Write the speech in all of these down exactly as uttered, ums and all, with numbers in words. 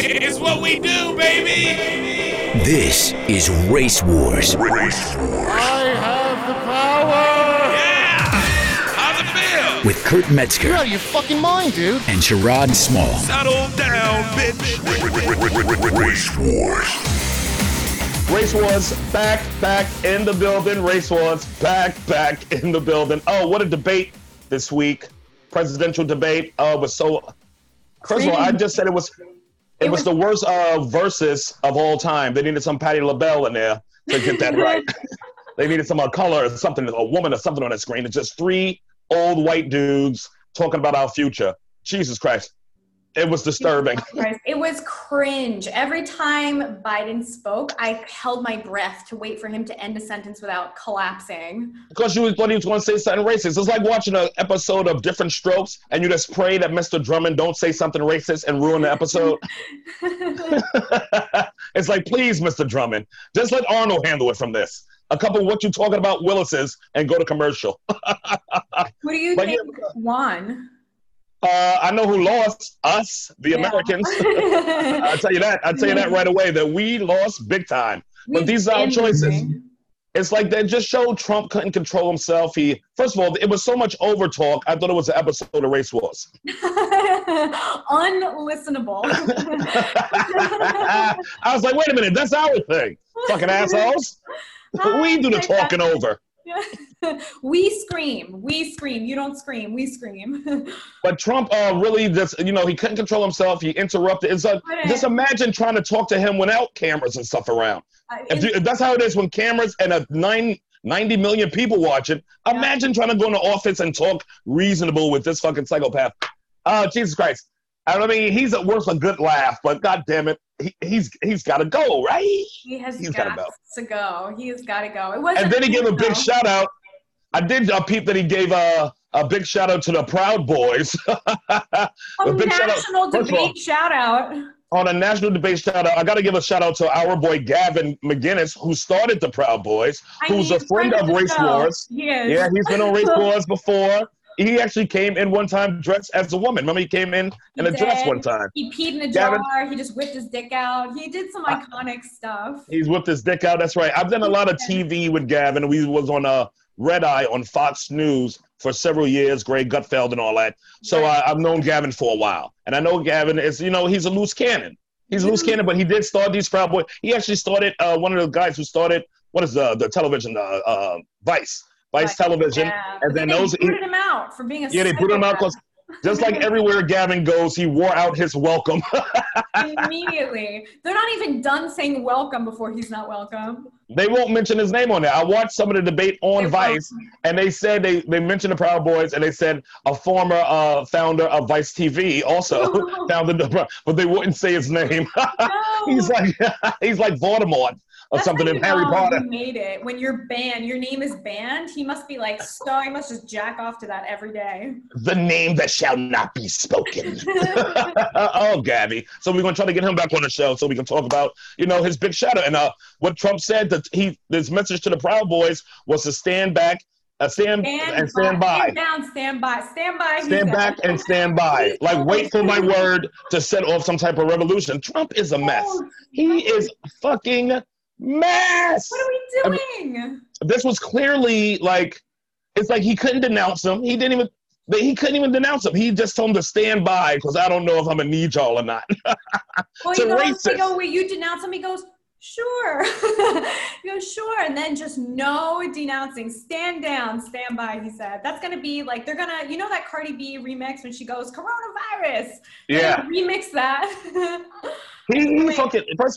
It's what we do, baby. This is Race Wars. Race Wars. I have the power. Yeah. How's it feel? With Kurt Metzger. You're out of your fucking mind, dude. And Sherrod Small. Settle down, bitch. Race Wars. Race Wars, back, back in the building. Race Wars, back, back in the building. Oh, what a debate this week. Presidential debate. Oh, uh, was so... First of all, I just said it was it, it was, was the worst uh, versus of all time. They needed some Patti LaBelle in there to get that right. They needed some uh, color or something, a woman or something on the screen. It's just three old white dudes talking about our future. Jesus Christ. It was disturbing. It was cringe. Every time Biden spoke, I held my breath to wait for him to end a sentence without collapsing. Because you thought he was going to say something racist. It's like watching an episode of Different Strokes and you just pray that Mister Drummond don't say something racist and ruin the episode. It's like, please, Mister Drummond, just let Arnold handle it from this. A couple of what you talking about Willis's and go to commercial. Who do you but think yeah, won? Uh, I know who lost, us, the yeah. Americans. I'll tell you that. I'll tell you that right away, that we lost big time. But We've these are our choices. Moving. It's like they just showed Trump couldn't control himself. He, first of all, it was so much over talk. I thought it was an episode of Race Wars. Unlistenable. I was like, wait a minute, that's our thing. Fucking assholes. We do the talking over. We scream. We scream. You don't scream. We scream. But Trump uh, really just, you know, he couldn't control himself. He interrupted. It's like, just imagine trying to talk to him without cameras and stuff around. Uh, if, you, if that's how it is when cameras and a nine, ninety million people watching, yeah. Imagine trying to go in the office and talk reasonable with this fucking psychopath. Oh, Jesus Christ. I mean, he's worth a good laugh, but God damn it, he, he's he's got to go, right? He has he's got go. to go. He has got to go. It wasn't and then he gave a big though. shout out. I did uh, peep that he gave a, a big shout out to the Proud Boys. a, a big national shout out. debate all, shout out. On a national debate shout out, I got to give a shout out to our boy Gavin McInnes, who started the Proud Boys, I who's mean, a friend, friend of Race show. Wars. He is. Yeah, he's been on Race Wars before. He actually came in one time dressed as a woman. Remember, he came in in he a did. dress one time. He peed in a Gavin, jar. He just whipped his dick out. He did some iconic uh, stuff. He's whipped his dick out. That's right. I've done a lot of T V with Gavin. We was on a Red Eye on Fox News for several years. Greg Gutfeld and all that. So right. uh, I've known Gavin for a while, and I know Gavin is, you know, he's a loose cannon. He's a loose cannon, but he did start these Proud Boys. He actually started uh, one of the guys who started what is the the television uh, uh, Vice. Vice right. Television, yeah. and then they those booted him out for being a yeah, they put him out because just like everywhere Gavin goes, he wore out his welcome. Immediately, they're not even done saying welcome before he's not welcome. They won't mention his name on there. I watched some of the debate on they Vice, won't. and they said they they mentioned the Proud Boys, and they said a former uh, founder of Vice T V also founded the, but they wouldn't say his name. No. he's like he's like Voldemort. Or That's something in Harry Potter. He made it. When you're banned, your name is banned. He must be like, so he must just jack off to that every day. The name that shall not be spoken. Oh, Gabby. So we're gonna try to get him back on the show so we can talk about, you know, his big shadow and uh, what Trump said that he his message to the Proud Boys was to stand back, uh, stand, stand and stand by. Stand down, stand by, stand by. Stand back and stand by. Like wait for my word to set off some type of revolution. Trump is a mess. He is fucking. Mess. What are we doing? I mean, this was clearly like, it's like he couldn't denounce him. He didn't even, he couldn't even denounce him. He just told him to stand by because I don't know if I'm gonna need y'all or not. Well, he goes, they go, wait, you denounce him? He goes, sure. He goes, sure. And then just no denouncing. Stand down, stand by, he said. That's gonna be like, they're gonna, you know that Cardi B remix when she goes, coronavirus? Yeah. Remix that. he he fucking, first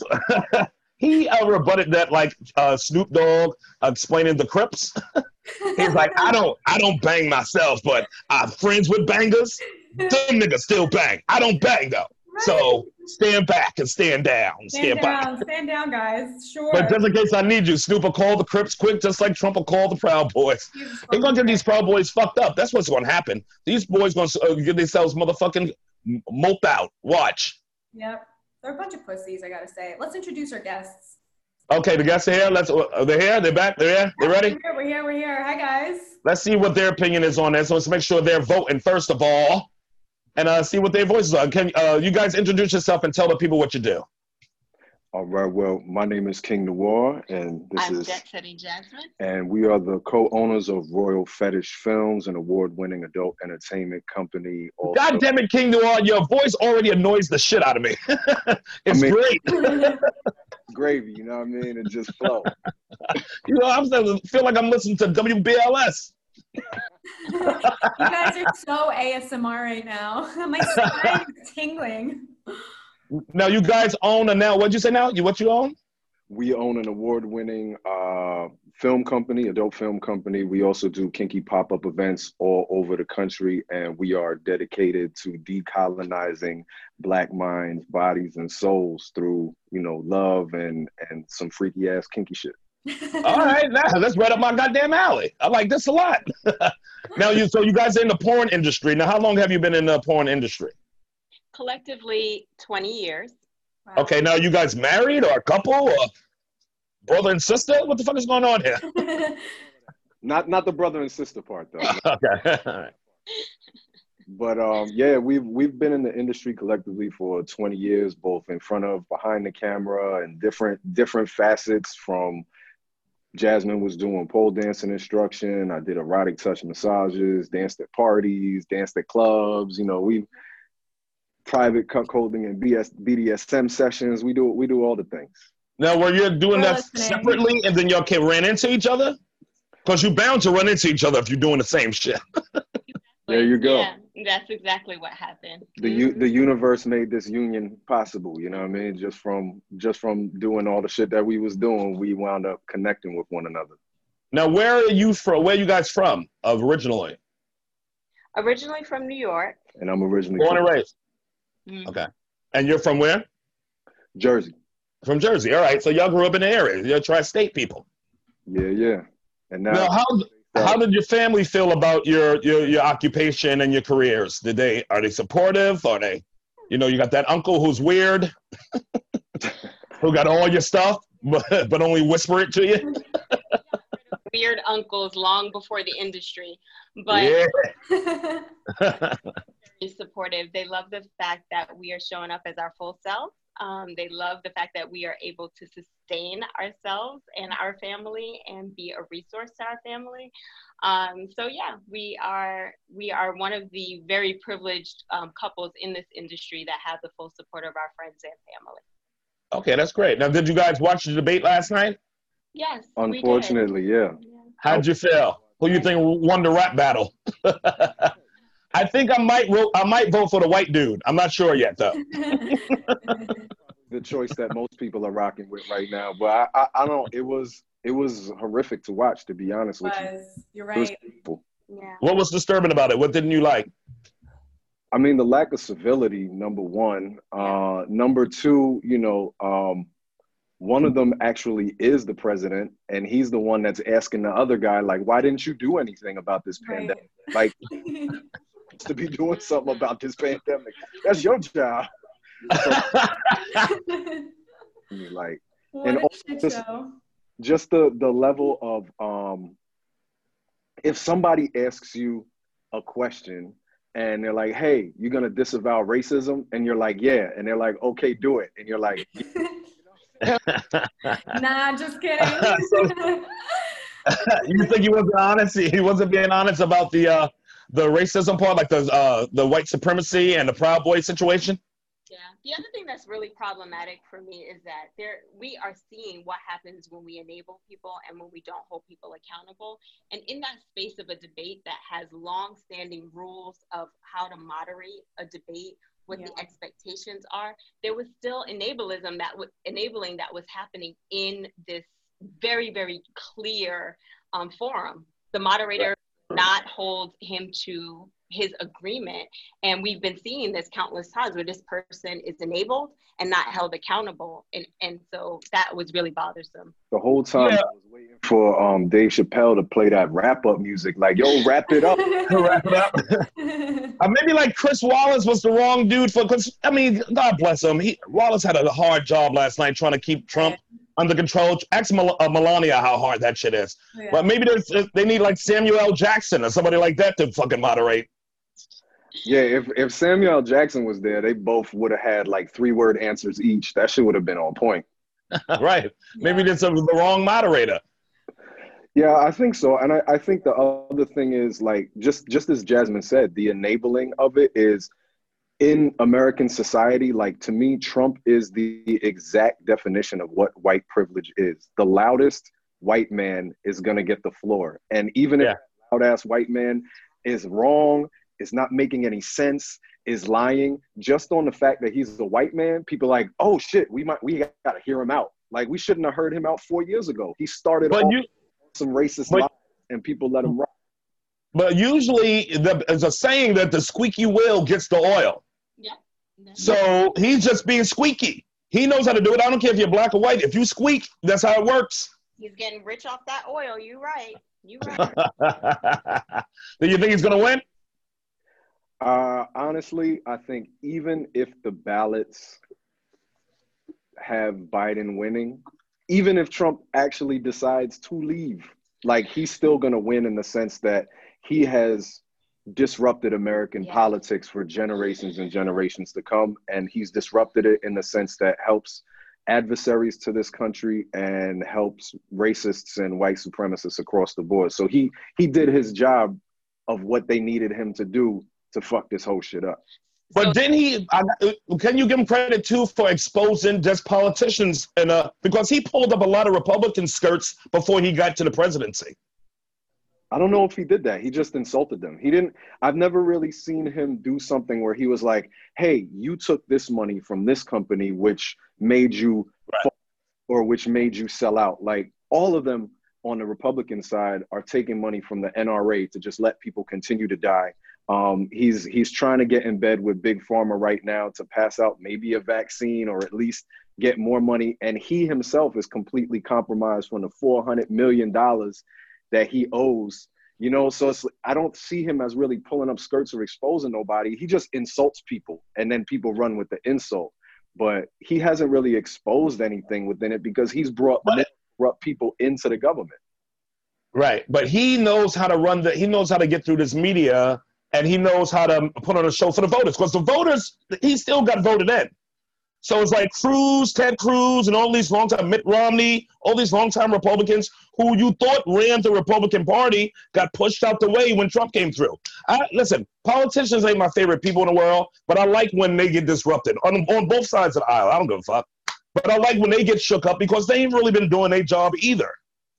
He uh, rebutted that like uh, Snoop Dogg uh, explaining the Crips. He's like, I don't, I don't bang myself, but I'm friends with bangers. Them niggas still bang. I don't bang though. Right. So stand back and stand down. Stand, stand down, back. Stand down, guys. Sure. But just in case I need you, Snoop will call the Crips quick, just like Trump will call the Proud Boys. They're gonna get these Proud Boys fucked up. That's what's gonna happen. These boys gonna uh, get themselves motherfucking moped out. Watch. Yep. They're a bunch of pussies, I gotta say. Let's introduce our guests. Okay, the guests are here. Let's. Uh, they're here. They're back. They're here. They're ready. We're here. We're here. We're here. Hi, guys. Let's see what their opinion is on this. Let's make sure they're voting first of all. and uh, see what their voices are. Can uh, you guys introduce yourself and tell the people what you do? All right. Well, my name is King Noir, and this I'm is Jet City Jasmine. and we are the co-owners of Royal Fetish Films, an award-winning adult entertainment company. Also. God damn it, King Noir, your voice already annoys the shit out of me. It's I mean, great. Gravy, you know what I mean? It just flows. You know, I'm I feel like I'm listening to W B L S. You guys are so A S M R right now. My spine is tingling. Now you guys own a now. What'd you say now? You what you own? We own an award-winning uh, film company, adult film company. We also do kinky pop-up events all over the country, and we are dedicated to decolonizing Black minds, bodies, and souls through, you know, love and and some freaky ass kinky shit. All right, now that's right up my goddamn alley. I like this a lot. Now you so you guys are in the porn industry. Now how long have you been in the porn industry? Collectively, twenty years. Wow. Okay, now you guys married or a couple or brother and sister? What the fuck is going on here? Not not the brother and sister part though. Okay. All right. But um, yeah, we've we've been in the industry collectively for twenty years, both in front of, behind the camera, and different different facets. From Jasmine was doing pole dancing instruction. I did erotic touch massages, danced at parties, danced at clubs. You know, we private cuckolding and B S, B D S M sessions. We do we do all the things. Now, were you doing We're that listening. separately and then y'all can ran into each other? Because you're bound to run into each other if you're doing the same shit. There you go. Yeah, that's exactly what happened. The u- the universe made this union possible. You know what I mean? Just from just from doing all the shit that we was doing, we wound up connecting with one another. Now, where are you from? Where are you guys from uh, originally? Originally from New York. And I'm originally Born from and raised. Mhm. Okay. And you're from where? Jersey. From Jersey. All right. So y'all grew up in the area. You're tri-state people. Yeah, yeah. And now, Now, how how did your family feel about your, your your occupation and your careers? Did they are they supportive? Are they, you know, you got that uncle who's weird, who got all your stuff, but but only whisper it to you? Weird uncles long before the industry, but Yeah. very supportive. They love the fact that we are showing up as our full self. Um, they love the fact that we are able to sustain ourselves and our family and be a resource to our family. Um, so yeah, we are we are one of the very privileged um, couples in this industry that have the full support of our friends and family. Okay, that's great. Now, did you guys watch the debate last night? Yes, unfortunately, yeah. we did. Yeah. How'd you feel? Who you think won the rap battle? I think I might ro- I might vote for the white dude. I'm not sure yet though. The choice that most people are rocking with right now. But I, I, I don't. It was it was horrific to watch, to be honest with you. Was. You're It was right. painful. Yeah. What was disturbing about it? What didn't you like? I mean, the lack of civility, number one. Uh, number two, you know, um, one of them actually is the president, and he's the one that's asking the other guy, like, why didn't you do anything about this Right. pandemic? Like, to be doing something about this pandemic. That's your job. So, like, What And a also shit this- show. just the the level of um, if somebody asks you a question and they're like, hey, you're gonna disavow racism, and you're like, yeah, and they're like, okay, do it, and you're like, Nah, just kidding. You think he wasn't honest? He wasn't being honest about the uh, the racism part, like the uh, the white supremacy and the Proud Boy situation. Yeah. The other thing that's really problematic for me is that there we are seeing what happens when we enable people and when we don't hold people accountable. And in that space of a debate that has long-standing rules of how to moderate a debate, what Yeah. the expectations are, there was still enablism that was enabling that was happening in this very, very clear um, forum. The moderator did not hold him to his agreement, and we've been seeing this countless times where this person is enabled and not held accountable, and and so that was really bothersome. the whole time Yeah. I was waiting for um, Dave Chappelle to play that wrap up music, like, yo, wrap it up. Wrap it up. Uh, maybe like Chris Wallace was the wrong dude for. Cause I mean, God bless him. He Wallace had a hard job last night trying to keep Trump under control. Ask Mel- uh, Melania how hard that shit is. Yeah. But maybe there's, they need like Samuel L. Jackson or somebody like that to fucking moderate. Yeah, if if Samuel L. Jackson was there, they both would have had like three word answers each. That shit would have been on point. Right. Maybe this was the wrong moderator. Yeah, I think so. And I, I think the other thing is like just just as Jasmine said, the enabling of it is in American society. Like to me, Trump is the exact definition of what white privilege is. The loudest white man is gonna get the floor. And even yeah. if that loud ass white man is wrong, is not making any sense, is lying, just on the fact that he's a white man, people are like, oh shit, we might we gotta hear him out. Like we shouldn't have heard him out four years ago. He started but off you, some racist but, lies and people let him rock. But usually there's a saying that the squeaky wheel gets the oil. Yeah. So he's just being squeaky. He knows how to do it. I don't care if you're black or white. If you squeak, that's how it works. He's getting rich off that oil. You right. You right. Do you think he's gonna win? Uh, honestly, I think even if the ballots have Biden winning, even if Trump actually decides to leave, like he's still going to win in the sense that he has disrupted American yeah. politics for generations and generations to come. And he's disrupted it in the sense that helps adversaries to this country and helps racists and white supremacists across the board. So he, he did his job of what they needed him to do to fuck this whole shit up. But So- didn't he, uh, can you give him credit too for exposing just politicians? And uh, because he pulled up a lot of Republican skirts before he got to the presidency. I don't know if he did that. He just insulted them. He didn't, I've never really seen him do something where he was like, hey, you took this money from this company, which made you, right. fall, or which made you sell out. Like all of them on the Republican side are taking money from the N R A to just let people continue to die. Um, he's he's trying to get in bed with Big Pharma right now to pass out maybe a vaccine or at least get more money. And he himself is completely compromised from the four hundred million dollars that he owes. You know, so it's, I don't see him as really pulling up skirts or exposing nobody. He just insults people and then people run with the insult. But he hasn't really exposed anything within it because he's brought, brought people into the government. Right. But he knows how to run the, he knows how to get through this media. And he knows how to put on a show for the voters, because the voters, he still got voted in. So it's like Cruz, Ted Cruz, and all these long-time, Mitt Romney, all these long-time Republicans who you thought ran the Republican Party got pushed out the way when Trump came through. I, listen, politicians ain't my favorite people in the world, but I like when they get disrupted on, on both sides of the aisle. I don't give a fuck. But I like when they get shook up because they ain't really been doing their job either.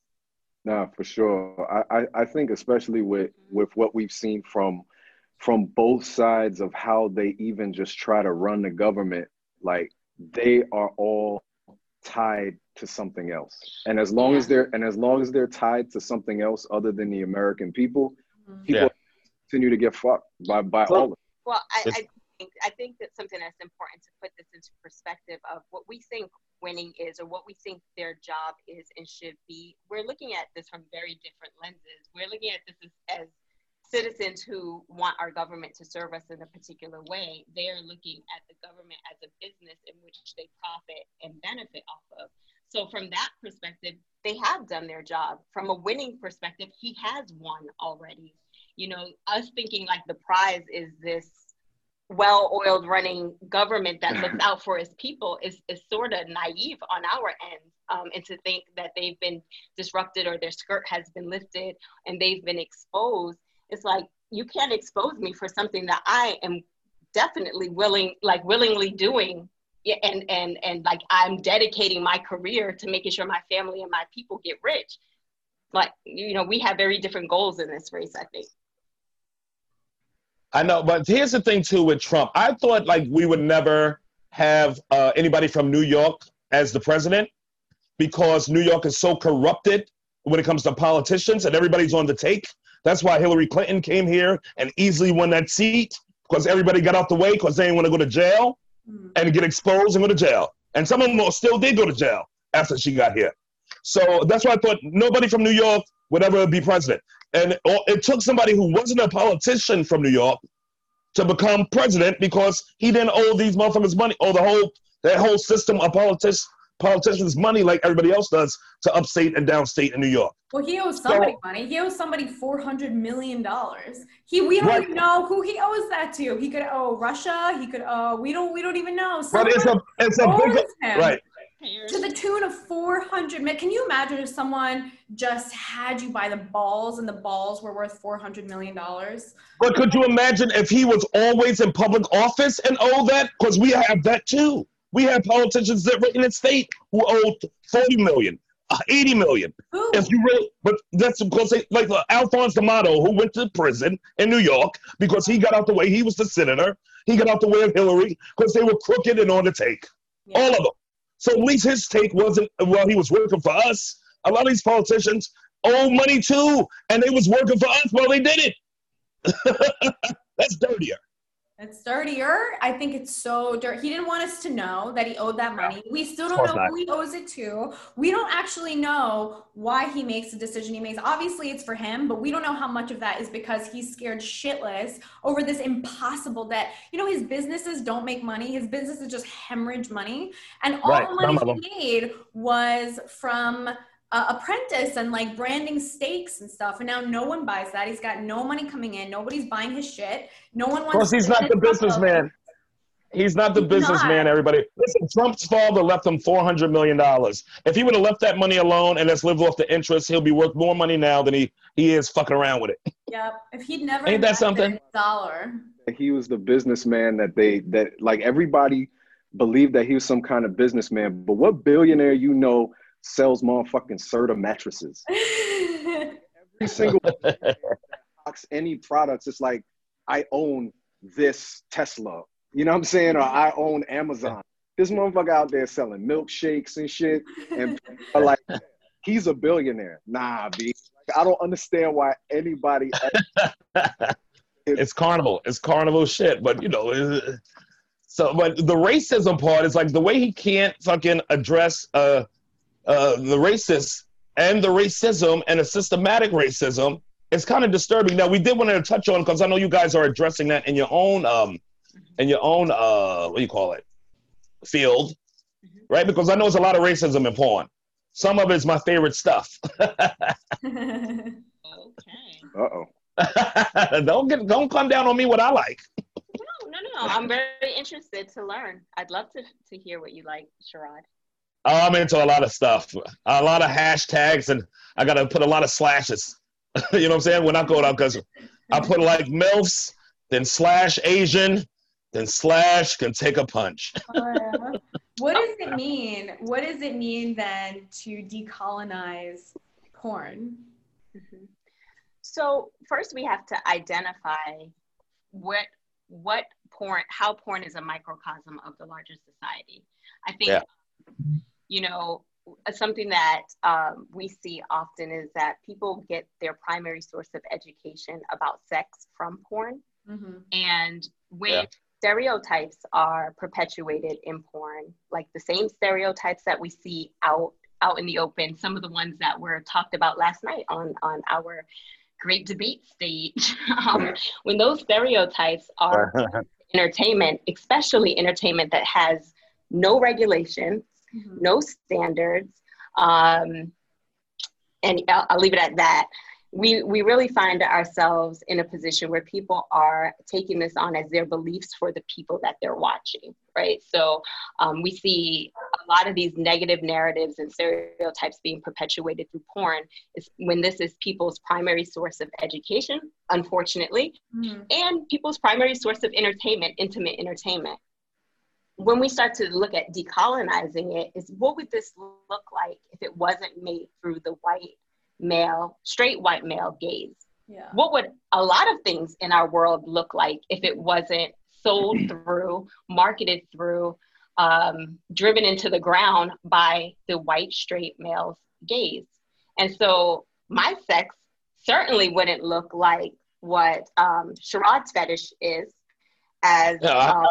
No, for sure. I, I, I think especially with, with what we've seen from from both sides of how they even just try to run the government, like they are all tied to something else. And as long as they're and as long as they're tied to something else other than the American people, people Yeah. continue to get fucked by, by all of them. Well, I, I think I think that something that's important to put this into perspective of what we think winning is or what we think their job is and should be. We're looking at this from very different lenses. We're looking at this as, as citizens who want our government to serve us in a particular way. They are looking at the government as a business in which they profit and benefit off of. So from that perspective, they have done their job. From a winning perspective, he has won already. You know, us thinking like the prize is this well-oiled running government that looks out for its people is, is sort of naive on our end. Um, and to think that they've been disrupted or their skirt has been lifted and they've been exposed. It's like, you can't expose me for something that I am definitely willing, like willingly doing. Yeah, and, and, and like, I'm dedicating my career to making sure my family and my people get rich. Like, you know, we have very different goals in this race, I think. I know, but here's the thing too with Trump. I thought like we would never have uh, anybody from New York as the president because New York is so corrupted when it comes to politicians and everybody's on the take. That's why Hillary Clinton came here and easily won that seat because everybody got out the way because they didn't want to go to jail and get exposed and go to jail. And some of them still did go to jail after she got here. So that's why I thought nobody from New York would ever be president. And it took somebody who wasn't a politician from New York to become president because he didn't owe these motherfuckers money or the whole that whole system of politics politicians money like everybody else does to upstate and downstate in New York. Well, he owes somebody so, money. He owes somebody four hundred million dollars. He, we don't right. even know who he owes that to. He could owe Russia. He could owe, we don't, we don't even know. But it's a, it's a big, right. To the tune of four hundred million. Can you imagine if someone just had you by the balls and the balls were worth four hundred million dollars? But could you imagine if he was always in public office and owe that? Because we have that too. We have politicians that were in the state who owed forty million, eighty million. Who? If you really, but that's because they, like uh, Alphonse D'Amato, who went to prison in New York because he got out the way. He was the senator. He got out the way of Hillary because they were crooked and on the take. Yeah. All of them. So at least his take wasn't, well, he was working for us. A lot of these politicians owe money too, and they was working for us while they did it. That's dirtier. It's dirtier. I think it's so dirty. He didn't want us to know that he owed that money. We still don't know not. who he owes it to. We don't actually know why he makes the decision he makes. Obviously, it's for him, but we don't know how much of that is because he's scared shitless over this impossible debt. You know, his businesses don't make money. His businesses just hemorrhage money. And all right. the money he made was from Uh, apprentice and like branding steaks and stuff, and now no one buys that. He's got no money coming in. Nobody's buying his shit. No one wants. Because he's not the businessman. He's not the businessman. Everybody, listen. Trump's father left him four hundred million dollars. If he would have left that money alone and let's live off the interest, he'll be worth more money now than he he is fucking around with it. Yep. If he'd never ain't that something? A dollar. He was the businessman that they that like everybody believed that he was some kind of businessman. But what billionaire you know sells motherfucking Serta mattresses? Every single box, any products, it's like, I own this Tesla. You know what I'm saying? Or I own Amazon. This motherfucker out there selling milkshakes and shit. And like, he's a billionaire. Nah, B. Like, I don't understand why anybody. It's carnival. It's carnival shit. But, you know, so, but the racism part is like the way he can't fucking address, uh, Uh, the racist and the racism and a systematic racism is kind of disturbing. Now, we did want to touch on, because I know you guys are addressing that in your own, um, in your own, uh, what do you call it, field, right? Because I know there's a lot of racism in porn. Some of it's my favorite stuff. Okay. Uh-oh. don't get, don't come down on me what I like. No, no, no. I'm very interested to learn. I'd love to to hear what you like, Sherrod. I'm into a lot of stuff, a lot of hashtags, and I got to put a lot of slashes. You know what I'm saying? When I go out, because I put like MILFs, then slash Asian, then slash can take a punch. Uh, what does it mean? What does it mean then to decolonize porn? Mm-hmm. So first we have to identify what what porn, how porn is a microcosm of the larger society. I think. Yeah. You know, something that um, we see often is that people get their primary source of education about sex from porn. Mm-hmm. And when yeah. stereotypes are perpetuated in porn, like the same stereotypes that we see out out in the open, some of the ones that were talked about last night on, on our great debate stage, um, when those stereotypes are entertainment, especially entertainment that has no regulations, mm-hmm. no standards, um, and I'll, I'll leave it at that. We we really find ourselves in a position where people are taking this on as their beliefs for the people that they're watching, right? So um, we see a lot of these negative narratives and stereotypes being perpetuated through porn is when this is people's primary source of education, unfortunately, mm-hmm. and people's primary source of entertainment, intimate entertainment. When we start to look at decolonizing it, is what would this look like if it wasn't made through the white male, straight white male gaze? Yeah. What would a lot of things in our world look like if it wasn't sold through, marketed through, um, driven into the ground by the white straight male's gaze? And so my sex certainly wouldn't look like what um, Sherrod's fetish is as um,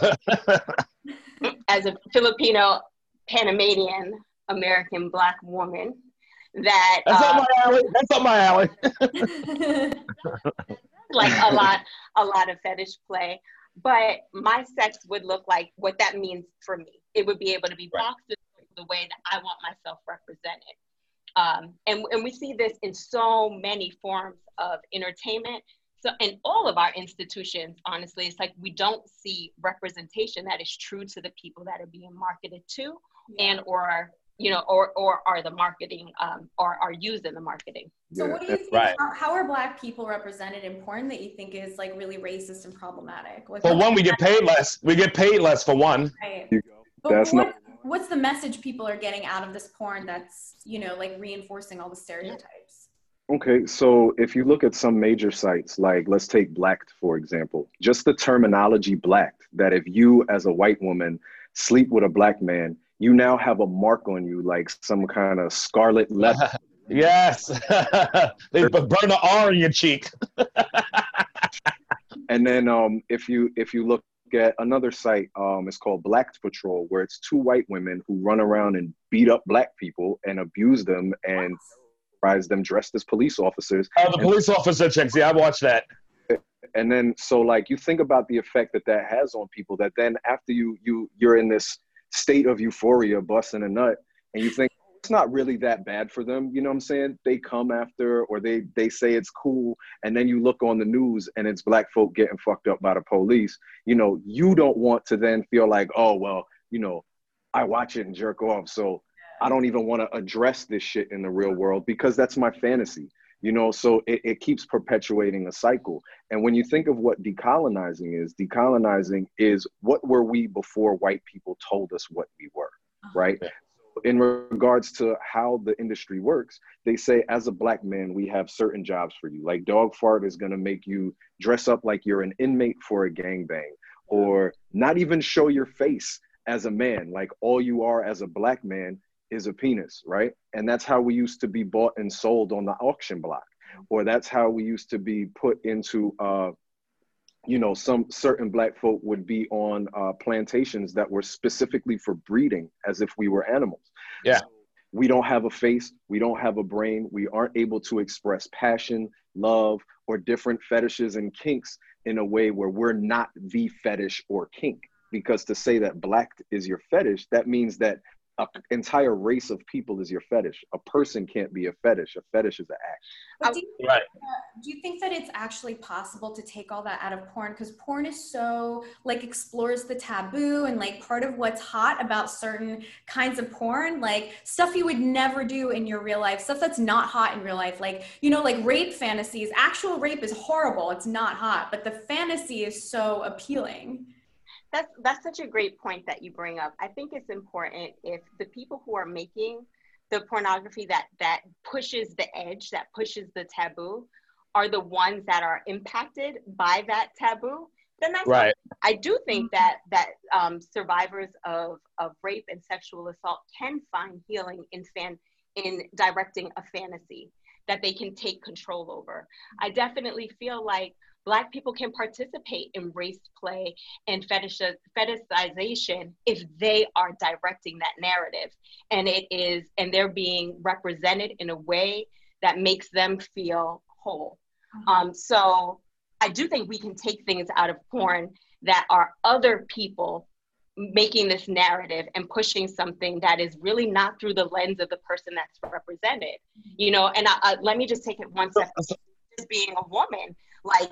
as a Filipino Panamanian American Black woman. That that's uh, up my alley. That's up my alley. Like a lot, a lot of fetish play. But my sex would look like what that means for me. It would be able to be boxed the way that I want myself represented. Um, and, and we see this in so many forms of entertainment. So in all of our institutions, honestly, it's like we don't see representation that is true to the people that are being marketed to, yeah. and or you know, or or are the marketing um, or are used in the marketing. So what do you think? Right. How, how are Black people represented in porn that you think is like really racist and problematic? What, For one, we get paid less. We get paid less for one. Right. You go. But That's what, not. what's the message people are getting out of this porn that's, you know, like reinforcing all the stereotypes? Okay, so if you look at some major sites, like let's take Blacked, for example, just the terminology Blacked, that if you as a white woman sleep with a Black man, you now have a mark on you, like some kind of scarlet letter. Yes. They burn an R in your cheek. And then um, if you if you look at another site, um, it's called Blacked Patrol, where it's two white women who run around and beat up Black people and abuse them and rise them dressed as police officers. Oh, the police officer checks. Yeah, I watched that. And then, so like, you think about the effect that that has on people, that then after you, you, you're in this state of euphoria, busting a nut, and you think it's not really that bad for them. You know what I'm saying? They come after, or they, they say it's cool. And then you look on the news and it's Black folk getting fucked up by the police. You know, you don't want to then feel like, oh, well, you know, I watch it and jerk off, so I don't even want to address this shit in the real world because that's my fantasy. You know, so it, it keeps perpetuating a cycle. And when you think of what decolonizing is, decolonizing is what were we before white people told us what we were, right? Yeah. In regards to how the industry works, they say as a Black man, we have certain jobs for you. Like dog fart is going to make you dress up like you're an inmate for a gangbang, or not even show your face as a man. Like all you are as a Black man is a penis, right? And that's how we used to be bought and sold on the auction block, or that's how we used to be put into, uh, you know, some certain Black folk would be on uh, plantations that were specifically for breeding, as if we were animals. Yeah. So we don't have a face, we don't have a brain, we aren't able to express passion, love, or different fetishes and kinks in a way where we're not the fetish or kink. Because to say that Black is your fetish, that means that an entire race of people is your fetish. A person can't be a fetish. A fetish is an act. But do, you, right. uh, do you think that it's actually possible to take all that out of porn? Because porn is so, like, explores the taboo, and, like, part of what's hot about certain kinds of porn, like, stuff you would never do in your real life, stuff that's not hot in real life. Like, you know, like rape fantasies. Actual rape is horrible. It's not hot. But the fantasy is so appealing. That's that's such a great point that you bring up. I think it's important if the people who are making the pornography that that pushes the edge, that pushes the taboo, are the ones that are impacted by that taboo, then that's right. I do think that that um, survivors of of rape and sexual assault can find healing in fan in directing a fantasy that they can take control over. I definitely feel like Black people can participate in race play and fetish, fetishization if they are directing that narrative, and it is, and they're being represented in a way that makes them feel whole. Mm-hmm. Um, so I do think we can take things out of porn that are other people making this narrative and pushing something that is really not through the lens of the person that's represented, you know. And I, I, let me just take it one step. Just being a woman, like,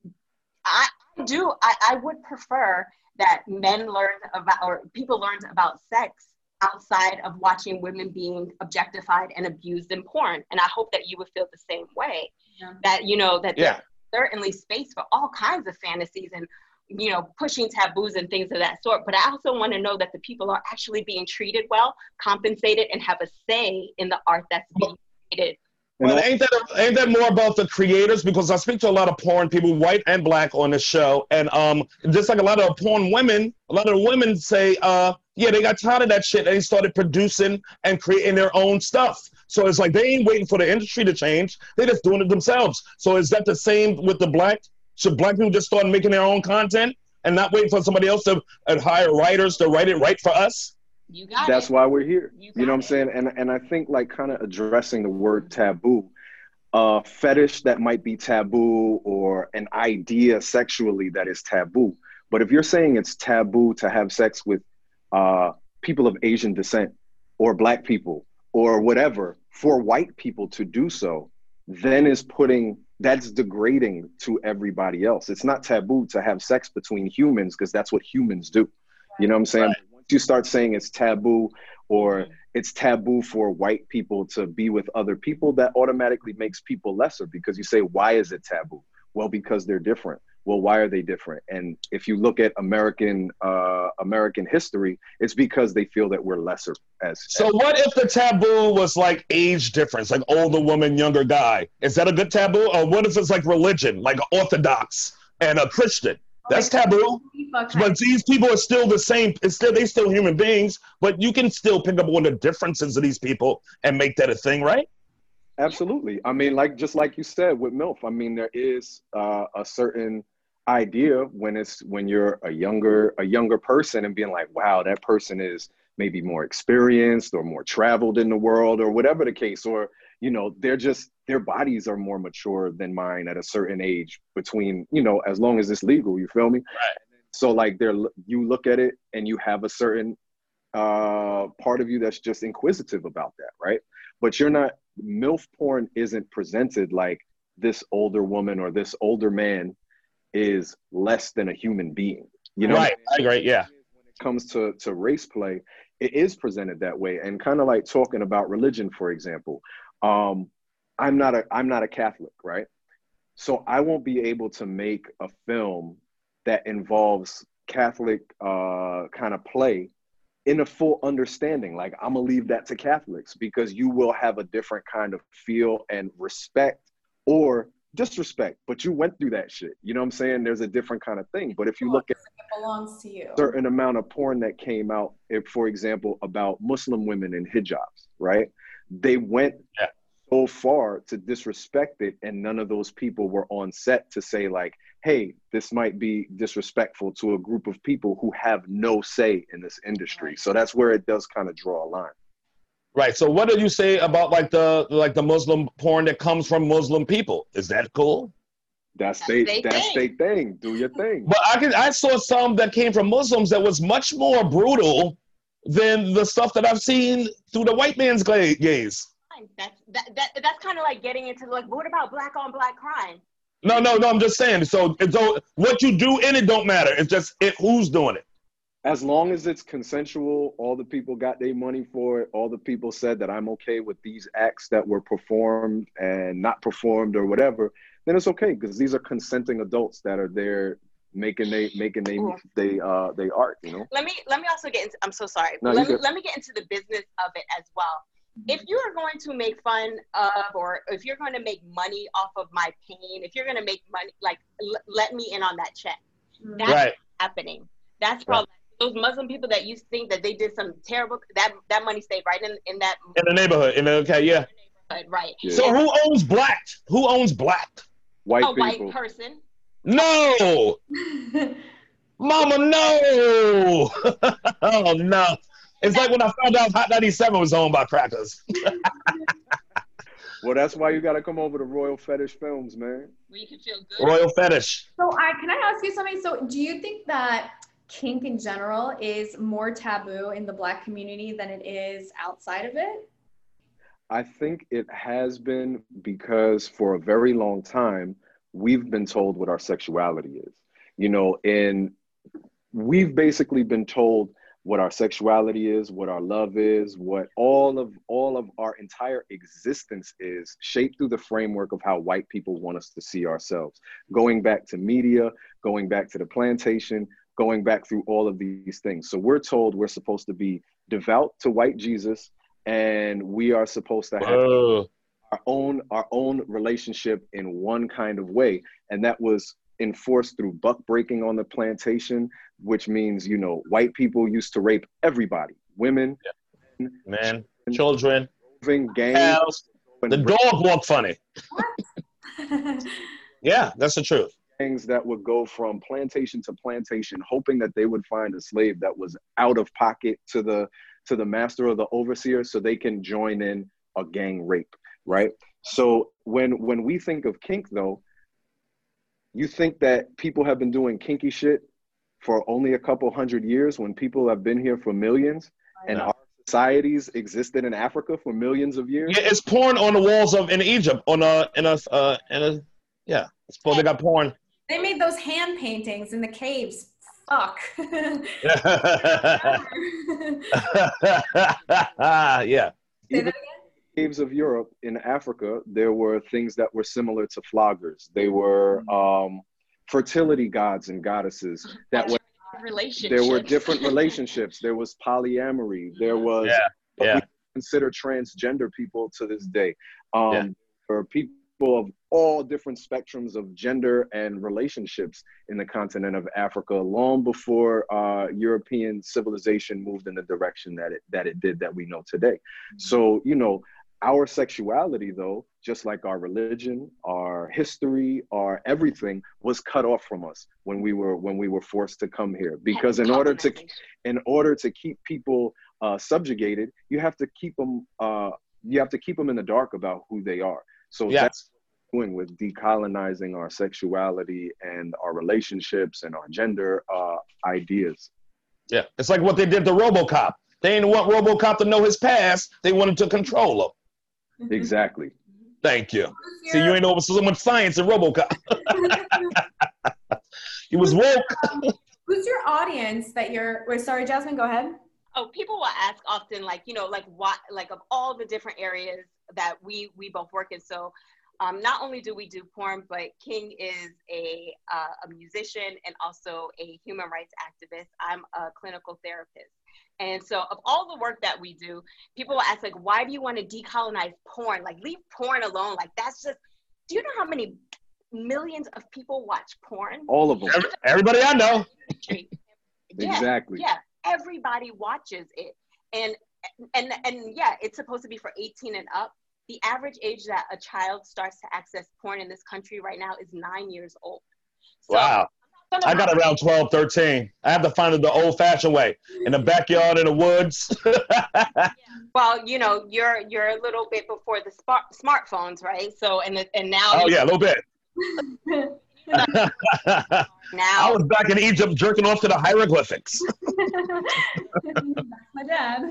I do, I, I would prefer that men learn about, or people learn about sex outside of watching women being objectified and abused in porn. And I hope that you would feel the same way, yeah. that, you know, that yeah. there's certainly space for all kinds of fantasies and, you know, pushing taboos and things of that sort. But I also want to know that the people are actually being treated well, compensated, and have a say in the art that's being created. Well, ain't that ain't that more about the creators? Because I speak to a lot of porn people, white and Black, on this show, and um, just like a lot of porn women, a lot of women say, uh, yeah, they got tired of that shit, and they started producing and creating their own stuff. So it's like they ain't waiting for the industry to change; they're just doing it themselves. So is that the same with the Black? Should Black people just start making their own content and not waiting for somebody else to uh, hire writers to write it right for us? You got That's it. why we're here. You, you know what I'm saying? And and I think, like, kind of addressing the word taboo, uh, fetish that might be taboo, or an idea sexually that is taboo. But if you're saying it's taboo to have sex with uh, people of Asian descent, or black people or whatever for white people to do so, then is putting, that's degrading to everybody else. It's not taboo to have sex between humans because that's what humans do. You know what I'm saying? Right. Once you start saying it's taboo or it's taboo for white people to be with other people, that automatically makes people lesser because you say, why is it taboo? Well, because they're different. Well, why are they different? And if you look at American uh, American history, it's because they feel that we're lesser as. So as what if the taboo was like age difference, like older woman, younger guy? Is that a good taboo? Or what if it's like religion, like Orthodox and a Christian? That's taboo. But these people are still the same. It's still they still human beings, but you can still pick up on the differences of these people and make that a thing, right? Absolutely. I mean, like just like you said with MILF, I mean, there is uh, a certain idea when it's when you're a younger a younger person and being like, wow, that person is maybe more experienced or more traveled in the world or whatever the case, or you know, they're just their bodies are more mature than mine at a certain age between, you know, as long as it's legal, you feel me? Right. So like they're you look at it and you have a certain uh part of you that's just inquisitive about that, right? But you're not, MILF porn isn't presented like this older woman or this older man is less than a human being, you know? Right, I agree, yeah. When it comes to, to race play, it is presented that way. And kind of like talking about religion, for example, um, I'm not a I'm not a Catholic, right? So I won't be able to make a film that involves Catholic uh, kind of play in a full understanding. Like, I'm gonna leave that to Catholics because you will have a different kind of feel and respect or disrespect, but you went through that shit. You know what I'm saying? There's a different kind of thing. But if you look at it belongs to you. Certain amount of porn that came out, if, for example, about Muslim women in hijabs, right? They went yeah. so far to disrespect it, and none of those people were on set to say like, hey, this might be disrespectful to a group of people who have no say in this industry. So that's where it does kind of draw a line. Right. So what did you say about like the like the Muslim porn that comes from Muslim people? Is that cool? That's they that's they thing. Do your thing. But I can I saw some that came from Muslims that was much more brutal than the stuff that I've seen through the white man's gaze. That's that, that that's kind of like getting into like, what about black on black crime? No, no, no. I'm just saying. So, so what you do in it don't matter. It's just it, who's doing it. As long as it's consensual, all the people got their money for it. All the people said that I'm okay with these acts that were performed and not performed or whatever, then it's okay because these are consenting adults that are there making they making they they uh they art. You know. Let me let me also get into. I'm so sorry. No, let me let me get into the business of it as well. If you are going to make fun of, or if you're going to make money off of my pain, if you're going to make money, like l- let me in on that check. That's right. happening. That's probably right. Those Muslim people that you think that they did some terrible, that that money stayed right in, in that. In the neighborhood. In the, okay, yeah. Right. Yeah. So who owns black? Who owns black? White A people. white person. No. Mama, no. Oh, no. It's like when I found out Hot ninety-seven was owned by crackers. Well, that's why you got to come over to Royal Fetish Films, man. Where you can feel good. Royal Fetish. So, I can I ask you something? So, do you think that kink in general is more taboo in the Black community than it is outside of it? I think it has been because for a very long time, we've been told what our sexuality is. You know, and we've basically been told what our sexuality is, what our love is, what all of all of our entire existence is, shaped through the framework of how white people want us to see ourselves. Going back to media, going back to the plantation, going back through all of these things. So we're told we're supposed to be devout to white Jesus, and we are supposed to have Whoa. our own our own relationship in one kind of way. And that was enforced through buck breaking on the plantation, which means, you know, white people used to rape everybody, women, yeah. men, children, gangs. Cows. The dog walked funny. Yeah, that's the truth. Gangs that would go from plantation to plantation, hoping that they would find a slave that was out of pocket to the to the master or the overseer, so they can join in a gang rape, right? So when when we think of kink, though, you think that people have been doing kinky shit for only a couple hundred years when people have been here for millions, and no. our societies existed in Africa for millions of years. Yeah, it's porn on the walls of in Egypt on a in a uh in a yeah. It's they got porn. They made those hand paintings in the caves. Fuck. Yeah. Even in the caves of Europe in Africa, there were things that were similar to floggers. They were um, fertility gods and goddesses that were relationships. There were different relationships. There was polyamory. There was yeah. what yeah. we consider transgender people to this day. Um, Yeah. There are people of all different spectrums of gender and relationships in the continent of Africa, long before uh, European civilization moved in the direction that it that it did that we know today. So, you know, our sexuality, though, just like our religion, our history, our everything, was cut off from us when we were when we were forced to come here. Because in order to in order to keep people uh, subjugated, you have to keep them uh, you have to keep them in the dark about who they are. So yes. that's what we're doing with decolonizing our sexuality and our relationships and our gender uh, ideas. Yeah, it's like what they did to RoboCop. They didn't want RoboCop to know his past. They wanted to control him. Exactly. Thank you. See, you ain't know so much science in RoboCop. He was woke. Um, who's your audience that you're? Wait, sorry, Jasmine. Go ahead. Oh, people will ask often, like, you know, like what, like of all the different areas that we we both work in. So, um, not only do we do porn, but King is a uh, a musician and also a human rights activist. I'm a clinical therapist. And so of all the work that we do, people will ask, like, why do you want to decolonize porn? Like, leave porn alone. Like, that's just, do you know how many millions of people watch porn? All of them. Everybody I know. Yeah, Exactly. Yeah, everybody watches it. And, and, and yeah, it's supposed to be for eighteen and up. The average age that a child starts to access porn in this country right now is nine years old. So, Wow. I got around twelve, thirteen. I have to find it the old-fashioned way, in the backyard, in the woods. Well, you know, you're you're a little bit before the smart smartphones, right? So, and the, and now. Oh yeah, a little bit. Now I was back in Egypt jerking off to the hieroglyphics. My dad.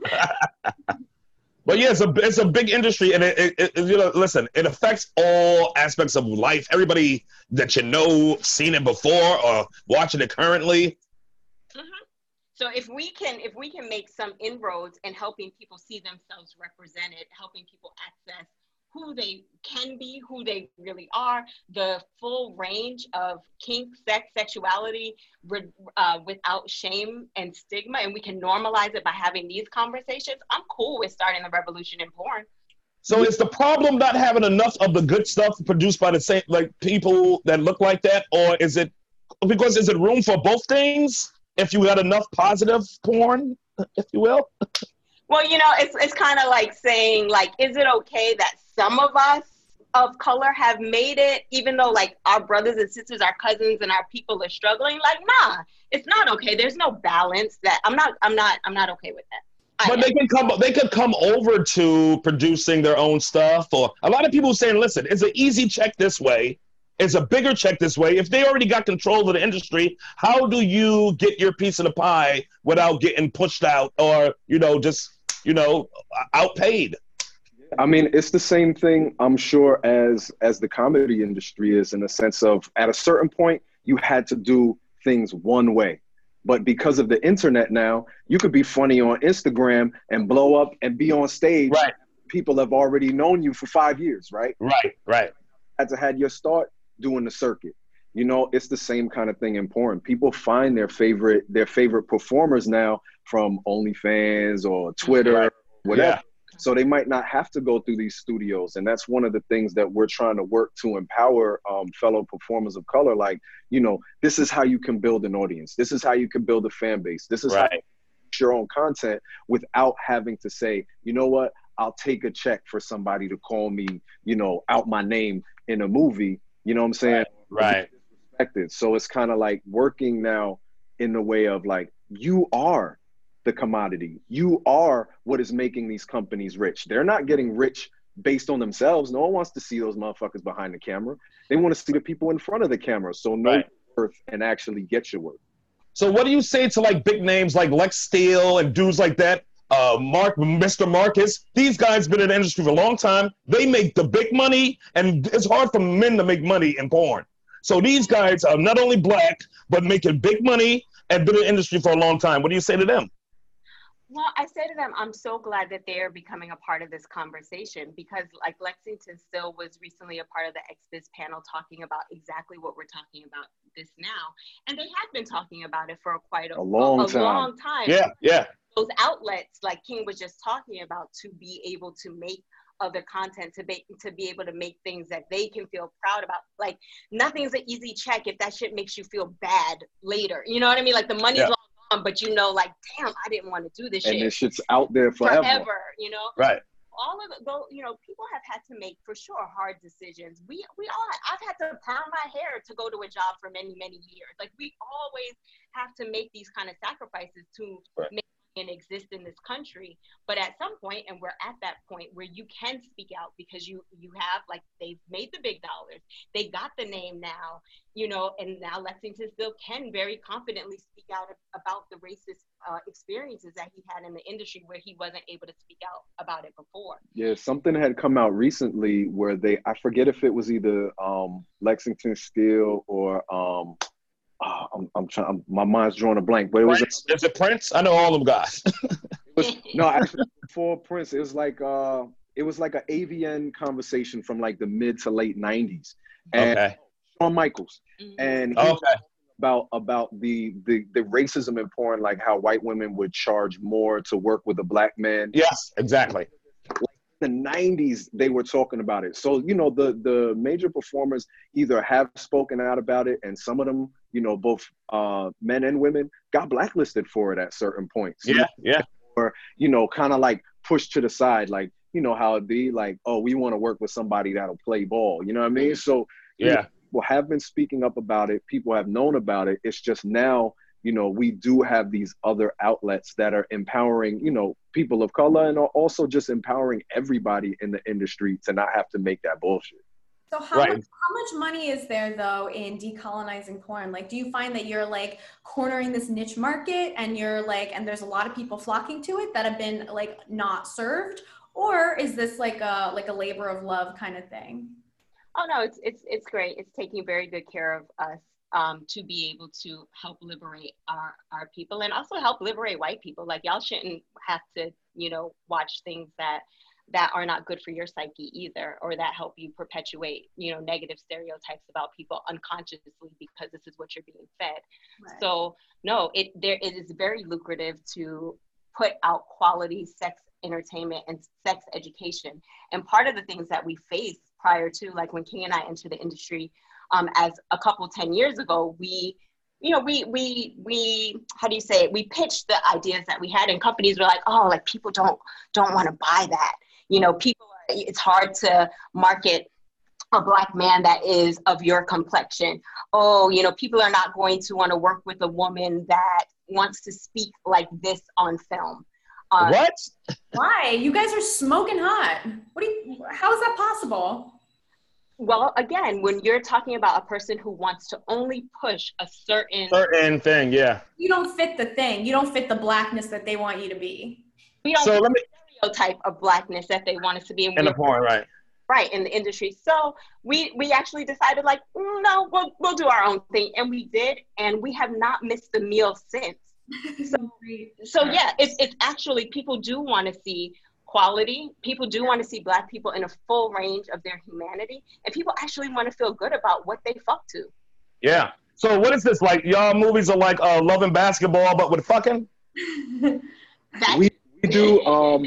But yeah, it's a it's a big industry, and it, it, it you know, listen, it affects all aspects of life. Everybody that you know, seen it before or watching it currently. Mm-hmm. So if we can if we can make some inroads in helping people see themselves represented, helping people access who they can be, who they really are, the full range of kink, sex, sexuality uh, without shame and stigma, and we can normalize it by having these conversations, I'm cool with starting a revolution in porn. So is the problem not having enough of the good stuff produced by the same, like, people that look like that, or is it, because is it room for both things if you got enough positive porn, if you will? Well, you know, it's it's kind of like saying, like, is it okay that some of us of color have made it, even though, like, our brothers and sisters, our cousins, and our people are struggling? Like, nah, it's not okay. There's no balance. That I'm not. I'm not. I'm not okay with that. But they can come. They could come over to producing their own stuff. Or a lot of people saying, "Listen, it's an easy check this way. It's a bigger check this way." If they already got control of the industry, how do you get your piece of the pie without getting pushed out or, you know, just, you know, outpaid? I mean, it's the same thing, I'm sure, as as the comedy industry is, in the sense of, at a certain point, you had to do things one way. But because of the internet now, you could be funny on Instagram and blow up and be on stage. Right. People have already known you for five years, right? Right, right. Had to had your start doing the circuit. You know, it's the same kind of thing in porn. People find their favorite their favorite performers now from OnlyFans or Twitter, right. whatever. Yeah. So they might not have to go through these studios. And that's one of the things that we're trying to work to empower um, fellow performers of color. Like, you know, this is how you can build an audience. This is how you can build a fan base. This is right. how you make your own content without having to say, you know what, I'll take a check for somebody to call me, you know, out my name in a movie. You know what I'm saying? Right. right. So it's kind of like working now in the way of, like, you are the commodity. You are what is making these companies rich. They're not getting rich based on themselves. No one wants to see those motherfuckers behind the camera. They want to see the people in front of the camera. So know right. your worth and actually get your worth. So what do you say to, like, big names like Lex Steele and dudes like that? uh, Mark, Mister Marcus. These guys been in the industry for a long time. They make the big money, and it's hard for men to make money in porn. So these guys are not only black, but making big money and been in the industry for a long time. What do you say to them? Well, I say to them, I'm so glad that they're becoming a part of this conversation, because like Lexington Still was recently a part of the X Biz panel talking about exactly what we're talking about this now. And they had been talking about it for quite a, A long a, a time. long time. Yeah, yeah. Those outlets, like King was just talking about, to be able to make other content, to be to be able to make things that they can feel proud about. Like, nothing's an easy check if that shit makes you feel bad later. You know what I mean? Like, the money's Yeah. long gone, but you know, like, damn, I didn't want to do this And shit. this shit's out there forever. Forever, you know? Right. All of it, though, you know, people have had to make, for sure, hard decisions. We we all, I've had to perm my hair to go to a job for many, many years. Like, we always have to make these kind of sacrifices to Right. make and exist in this country. But at some point, and we're at that point where you can speak out, because you you have, like, they've made the big dollars, they got the name now, you know, and now Lexington Still can very confidently speak out about the racist uh, experiences that he had in the industry, where he wasn't able to speak out about it before. Yeah, something had come out recently where they, I forget if it was either um, Lexington Steel or um, oh, I'm, I'm trying, I'm, my mind's drawing a blank, but it was, Prince? Is it Prince? I know all them guys. it was no, actually before Prince, it was like, uh, it was like an A V N conversation from like the mid to late nineties. And Okay. Shawn Michaels. Mhm. And he was Okay. about about the, the the racism in porn, like how white women would charge more to work with a black man. Yes, exactly. The nineties, they were talking about it. So, you know, the the major performers either have spoken out about it, and some of them, you know, both uh, men and women, got blacklisted for it at certain points. Yeah, yeah. Or, you know, kind of like pushed to the side, like, you know, how it'd be like, oh, we want to work with somebody that'll play ball. You know what I mean? So, you know, Yeah. people have been speaking up about it. People have known about it. It's just now, you know, we do have these other outlets that are empowering, you know, people of color, and are also just empowering everybody in the industry to not have to make that bullshit. So how, Right. much, how much money is there, though, in decolonizing porn? Like, do you find that you're, like, cornering this niche market, and you're, like, and there's a lot of people flocking to it that have been, like, not served? Or is this, like, a, like a labor of love kind of thing? Oh, no, it's, it's, it's great. It's taking very good care of us. Um, to be able to help liberate our, our people, and also help liberate white people. Like, y'all shouldn't have to, you know, watch things that that are not good for your psyche either, or that help you perpetuate, you know, negative stereotypes about people unconsciously, because this is what you're being fed. Right. So no, it there it is very lucrative to put out quality sex entertainment and sex education. And part of the things that we faced prior to, like when King and I entered the industry, Um, as a couple, ten years ago, we, you know, we, we, we, how do you say it? We pitched the ideas that we had, and companies were like, oh, like people don't, don't want to buy that. You know, people, are, it's hard to market a black man that is of your complexion. Oh, you know, people are not going to want to work with a woman that wants to speak like this on film. Uh, What? Why? You guys are smoking hot. What do you, how is that possible? Well, again, when you're talking about a person who wants to only push a certain Certain thing, yeah. You don't fit the thing. You don't fit the blackness that they want you to be. we don't So let me stereotype of blackness that they want us to be, and in the we're- porn, right? right in the industry. So we we actually decided, like, mm, no, we'll we'll do our own thing, and we did, and we have not missed a meal since. So so yeah, it's it's actually, people do want to see quality. People do want to see black people in a full range of their humanity, and people actually want to feel good about what they fuck to. Yeah. So what is this, like? Y'all movies are like uh, Love and Basketball, but with fucking? That's We, we do, um,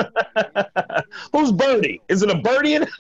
Who's Birdie? Is it a Birdie in it?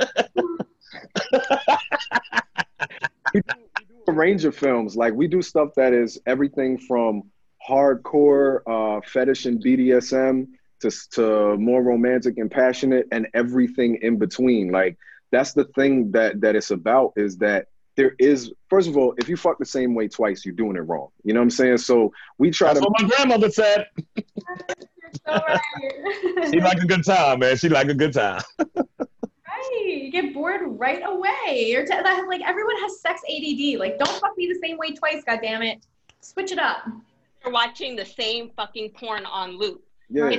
we do, we do a range of films. Like, we do stuff that is everything from hardcore uh, fetish and B D S M to, to more romantic and passionate, and everything in between. Like, that's the thing that that it's about, is that there is, first of all, if you fuck the same way twice, you're doing it wrong. You know what I'm saying? So we try That's to. what my grandmother said. So right. She like a good time, man. She like a good time. Right. You get bored right away. You're t- that, like, everyone has sex A D D. Like, don't fuck me the same way twice, goddammit. Switch it up. You're watching the same fucking porn on loop. Yeah. It's,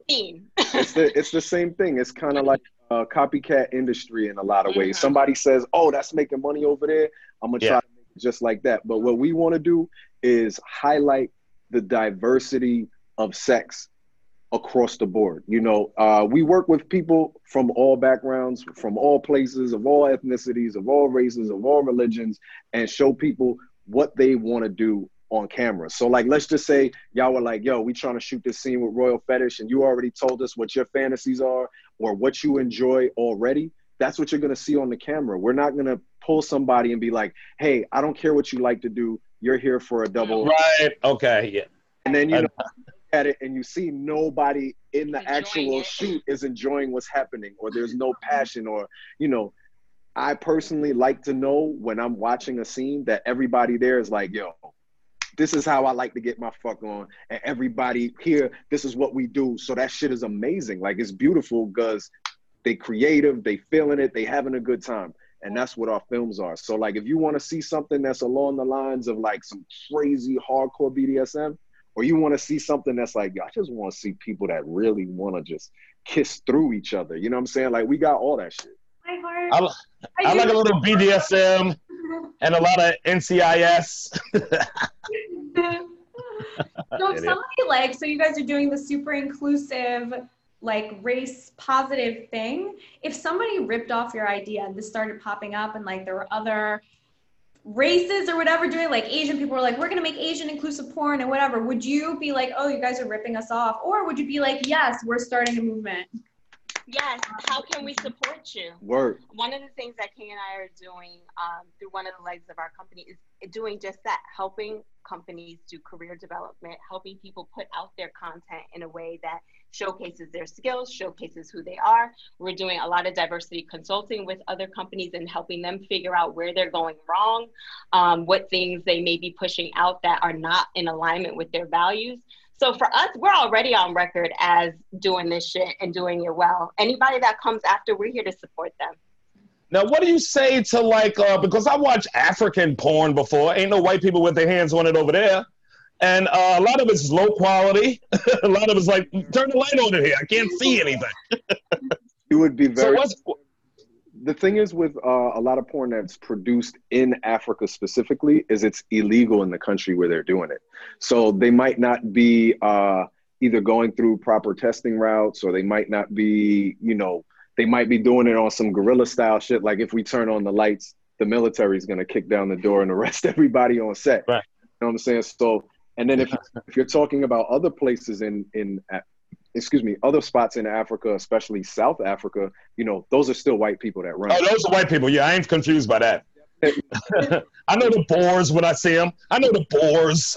scene. it's the it's the same thing. It's kind of like a copycat industry in a lot of ways. Mm-hmm. Somebody says, "Oh, that's making money over there. I'm gonna yeah. try to make it just like that." But what we want to do is highlight the diversity of sex across the board. You know, uh, we work with people from all backgrounds, from all places, of all ethnicities, of all races, of all religions, and show people what they want to do on camera. So like, let's just say y'all were like, yo, we trying to shoot this scene with Royal Fetish, and you already told us what your fantasies are or what you enjoy already. That's what you're going to see on the camera. We're not going to pull somebody and be like, hey, I don't care what you like to do. You're here for a double. Right. Okay. Yeah. And then, you know, at it and you see nobody in the actual shoot is enjoying what's happening, or there's no passion, or, you know, I personally like to know when I'm watching a scene that everybody there is like, yo, this is how I like to get my fuck on. And everybody here, this is what we do. So that shit is amazing. Like, it's beautiful because they creative, they feeling it, they having a good time. And that's what our films are. So like, if you want to see something that's along the lines of like some crazy hardcore B D S M, or you want to see something that's like, I just want to see people that really want to just kiss through each other. You know what I'm saying? Like, we got all that shit. My heart. I, I, I like a little B D S M and a lot of N C I S. So if somebody like, so you guys are doing the super inclusive, like race positive thing. If somebody ripped off your idea and this started popping up and like there were other races or whatever doing, like Asian people were like, we're gonna make Asian inclusive porn and whatever, would you be like, oh, you guys are ripping us off? Or would you be like, yes, we're starting a movement? Yes, how can we support you? Word. One of the things that King and I are doing um, through one of the legs of our company is doing just that, helping companies do career development, helping people put out their content in a way that showcases their skills, showcases who they are. We're doing a lot of diversity consulting with other companies and helping them figure out where they're going wrong, um, what things they may be pushing out that are not in alignment with their values. So for us, we're already on record as doing this shit and doing it well. Anybody that comes after, we're here to support them. Now, what do you say to like, uh, because I watched African porn before, ain't no white people with their hands on it over there. And uh, a lot of it's low quality. A lot of it's like, turn the light on in here. I can't see anything. You would be very... So what's, the thing is with uh, a lot of porn that's produced in Africa specifically is it's illegal in the country where they're doing it. So they might not be uh, either going through proper testing routes, or they might not be, you know, they might be doing it on some guerrilla style shit. Like if we turn on the lights, the military is going to kick down the door and arrest everybody on set. Right. You know what I'm saying? So, and then if, if you're talking about other places in, in, excuse me, other spots in Africa, especially South Africa, you know, those are still white people that run. Oh, those are white people. Yeah, I ain't confused by that. I know the Boers when I see them. I know the Boers.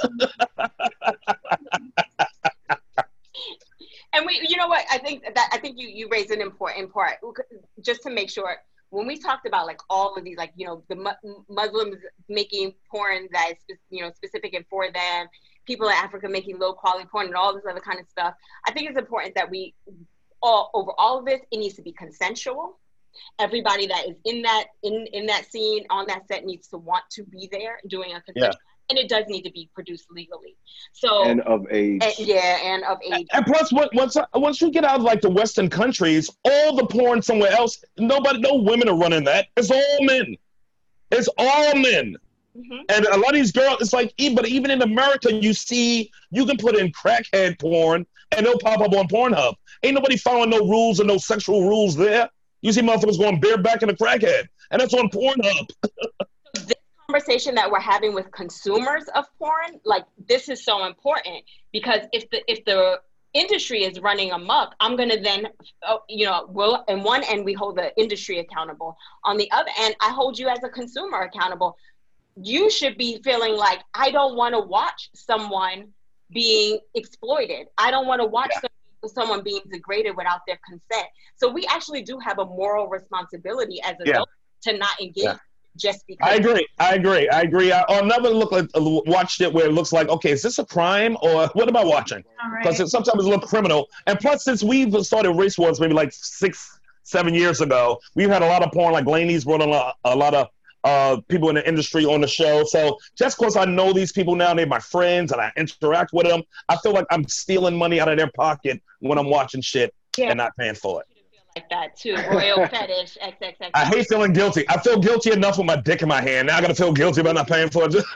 And we, you know what? I think that I think you you raised an important part, just to make sure. When we talked about like all of these, like, you know, the mu- Muslims making porn that is, you know, specific and for them, people in Africa making low quality porn and all this other kind of stuff. I think it's important that we all over all of this, it needs to be consensual. Everybody that is in that in, in that scene on that set needs to want to be there doing a consensual. Yeah. And it does need to be produced legally. So and of age. And, yeah, and of age. And plus, once once you get out of like the Western countries, all the porn somewhere else, nobody, no women are running that. It's all men. It's all men. Mm-hmm. And a lot of these girls, it's like, but even in America, you see, you can put in crackhead porn and they'll pop up on Pornhub. Ain't nobody following no rules or no sexual rules there. You see motherfuckers going bareback in a crackhead, and that's on Pornhub. Conversation that we're having with consumers of porn, like, this is so important, because if the if the industry is running amok, I'm gonna then, oh, you know, we'll, in one end we hold the industry accountable, on the other end I hold you as a consumer accountable. You should be feeling like, I don't want to watch someone being exploited. I don't want to watch yeah. someone, someone being degraded without their consent. So we actually do have a moral responsibility as adults yeah. to not engage. Yeah. Just because. I agree. I agree. I agree. I, I'll never look at, uh, watched it where it looks like, okay, is this a crime or what am I watching? Because right. sometimes it looks criminal. And plus, since we've started Race Wars maybe like six, seven years ago, we've had a lot of porn, like Laney's brought a lot, a lot of uh, people in the industry on the show. So just because I know these people now, they're my friends, and I interact with them, I feel like I'm stealing money out of their pocket when I'm watching shit yeah. and not paying for it. Like that too, royal fetish, X X X. I hate feeling guilty. I feel guilty enough with my dick in my hand. Now I gotta feel guilty about not paying for it.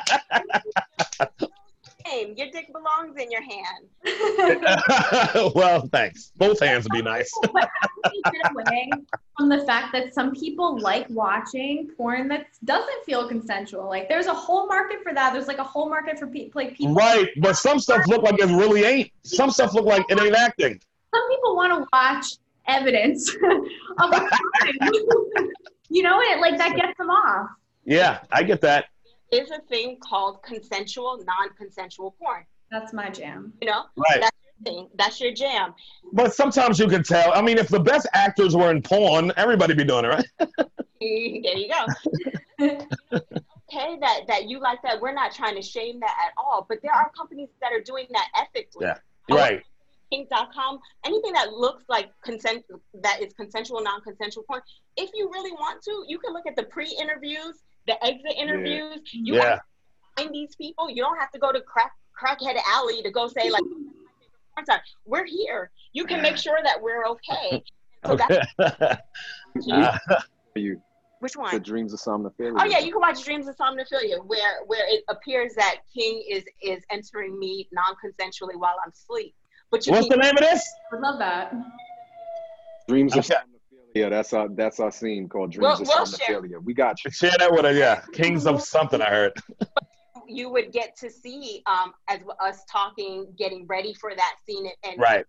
Your dick belongs in your hand. Well, thanks. Both hands would be nice. Get away from the fact that some people like watching porn that doesn't feel consensual. Like there's a whole market for that. There's like a whole market for pe- like people. Right, but some stuff look like it really ain't. Some stuff look like it ain't acting. Some people want to watch evidence of a crime. You know, it like that gets them off. Yeah, I get that. Is a thing called consensual, non-consensual porn. That's my jam. You know, right? That's your thing. That's your jam. But sometimes you can tell. I mean, if the best actors were in porn, everybody be doing it, right? There you go. Okay, that that you like that. We're not trying to shame that at all. But there are companies that are doing that ethically. Yeah. Right. Kink dot com, anything that looks like consent, that is consensual, non-consensual porn. If you really want to, you can look at the pre-interviews, the exit interviews. Yeah. You yeah. have to find these people. You don't have to go to crack crackhead alley to go say like, we're here. You can make sure that we're okay. So okay. That's uh, you. Which one? The Dreams of Somnophilia. Oh yeah, you can watch Dreams of Somnophilia, where where it appears that King is is entering me non-consensually while I'm asleep. But you what's can, the name of this? I love that. Dreams of okay. Somnophilia. That's our that's our scene called Dreams we'll, of we'll Somnophilia. Share. We got you. Share that with her, yeah. Kings of something, I heard. You would get to see um as us talking, getting ready for that scene, and right.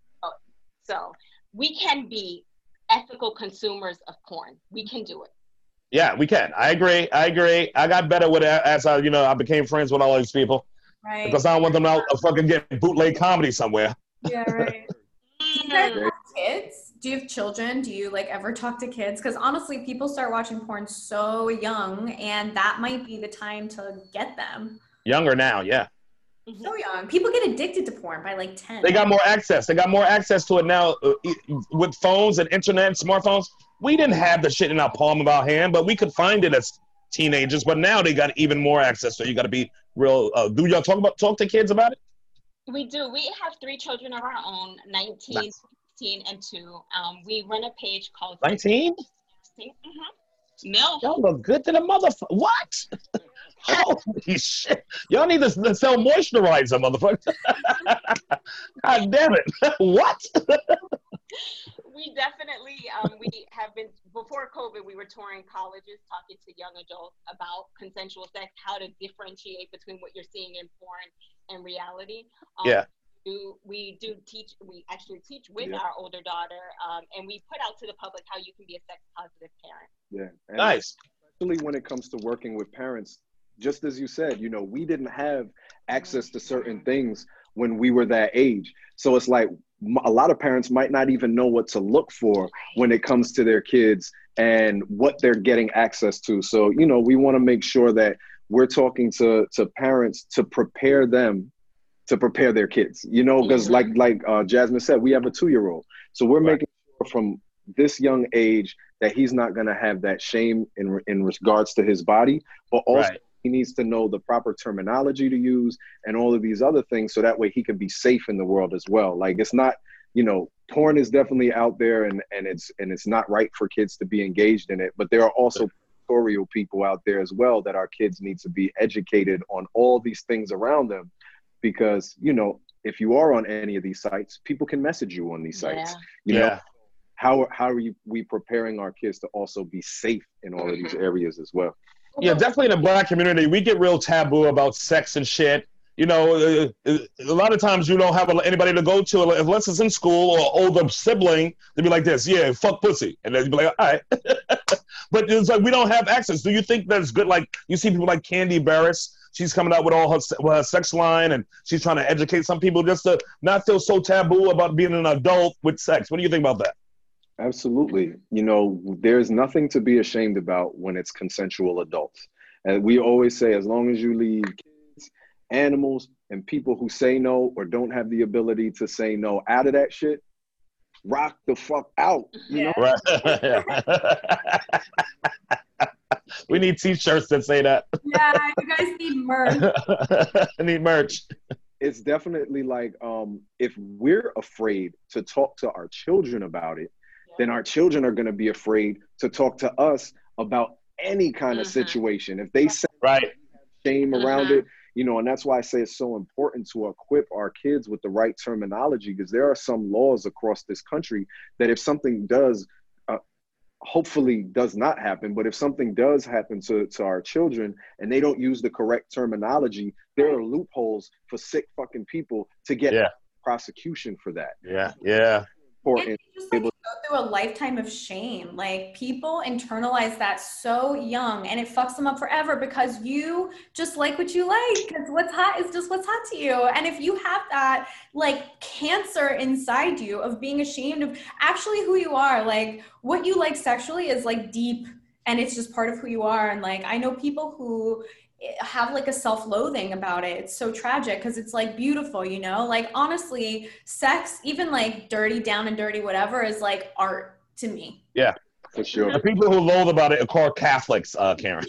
So we can be ethical consumers of porn. We can do it. Yeah, we can. I agree. I agree. I got better with it as I, you know, I became friends with all these people. Right. Because I don't want them out uh, fucking getting bootleg comedy somewhere. Yeah, right. Do you guys have kids? Do you have children? Do you like ever talk to kids? Because honestly, people start watching porn so young, and that might be the time to get them. Younger now, yeah. So young. People get addicted to porn by like ten. They got more access. They got more access to it now uh, with phones and internet and smartphones. We didn't have the shit in our palm of our hand, but we could find it as teenagers. But now they got even more access. So you got to be real. Uh, do y'all talk about talk to kids about it? We do. We have three children of our own, nineteen, nice. sixteen, and two. Um, we run a page called nineteen. Mm-hmm. Milf. Y'all look good to the motherfucker. What? Holy shit. Y'all need to sell moisturizer, motherfucker. God damn it. What? We definitely, um, we have been, before COVID, we were touring colleges, talking to young adults about consensual sex, how to differentiate between what you're seeing in porn and reality. Um, yeah. We do, we do teach, we actually teach with yeah. our older daughter, um, and we put out to the public how you can be a sex positive parent. Yeah. And nice. Especially when it comes to working with parents, just as you said, you know, we didn't have access to certain things when we were that age. So it's like a lot of parents might not even know what to look for when it comes to their kids and what they're getting access to. So, you know, we want to make sure that we're talking to, to parents to prepare them to prepare their kids, you know, because like, like uh, Jasmine said, we have a two-year-old. So we're right. making sure from this young age that he's not going to have that shame in, in regards to his body, but also right. he needs to know the proper terminology to use and all of these other things so that way he can be safe in the world as well. Like it's not, you know, porn is definitely out there and, and it's and it's not right for kids to be engaged in it. But there are also tutorial people out there as well that our kids need to be educated on all these things around them because, you know, if you are on any of these sites, people can message you on these sites. Yeah. You yeah. know, how how are you, we preparing our kids to also be safe in all of these areas as well? Yeah, definitely in the Black community, we get real taboo about sex and shit. You know, uh, a lot of times you don't have anybody to go to unless it's in school or older sibling. They'd be like this, yeah, fuck pussy. And they'd be like, all right. But it's like we don't have access. Do you think that's good? Like you see people like Candy Barris. She's coming out with all her, with her sex line and she's trying to educate some people just to not feel so taboo about being an adult with sex. What do you think about that? Absolutely. You know, there's nothing to be ashamed about when it's consensual adults. And we always say, as long as you leave kids, animals, and people who say no or don't have the ability to say no out of that shit, rock the fuck out. You know? Right. We need T-shirts that say that. Yeah, you guys need merch. I need merch. It's definitely like, um, if we're afraid to talk to our children about it, yeah. then our children are going to be afraid to talk to us about any kind of mm-hmm. situation. If they say right. shame around mm-hmm. it, you know, and that's why I say it's so important to equip our kids with the right terminology, because there are some laws across this country that if something does, uh, hopefully does not happen, but if something does happen to, to our children and they don't use the correct terminology, there are loopholes for sick fucking people to get yeah. prosecution for that. Yeah, yeah. It just like you go through a lifetime of shame. Like people internalize that so young, and it fucks them up forever because you just like what you like. Because what's hot is just what's hot to you. And if you have that like cancer inside you of being ashamed of actually who you are, like what you like sexually is like deep, and it's just part of who you are. And like I know people who have like a self-loathing about it. It's so tragic because it's like beautiful, you know, like honestly, sex, even like dirty, down and dirty, whatever, is like art to me. Yeah, for sure. The people who loathe about it are called Catholics, uh, Karen.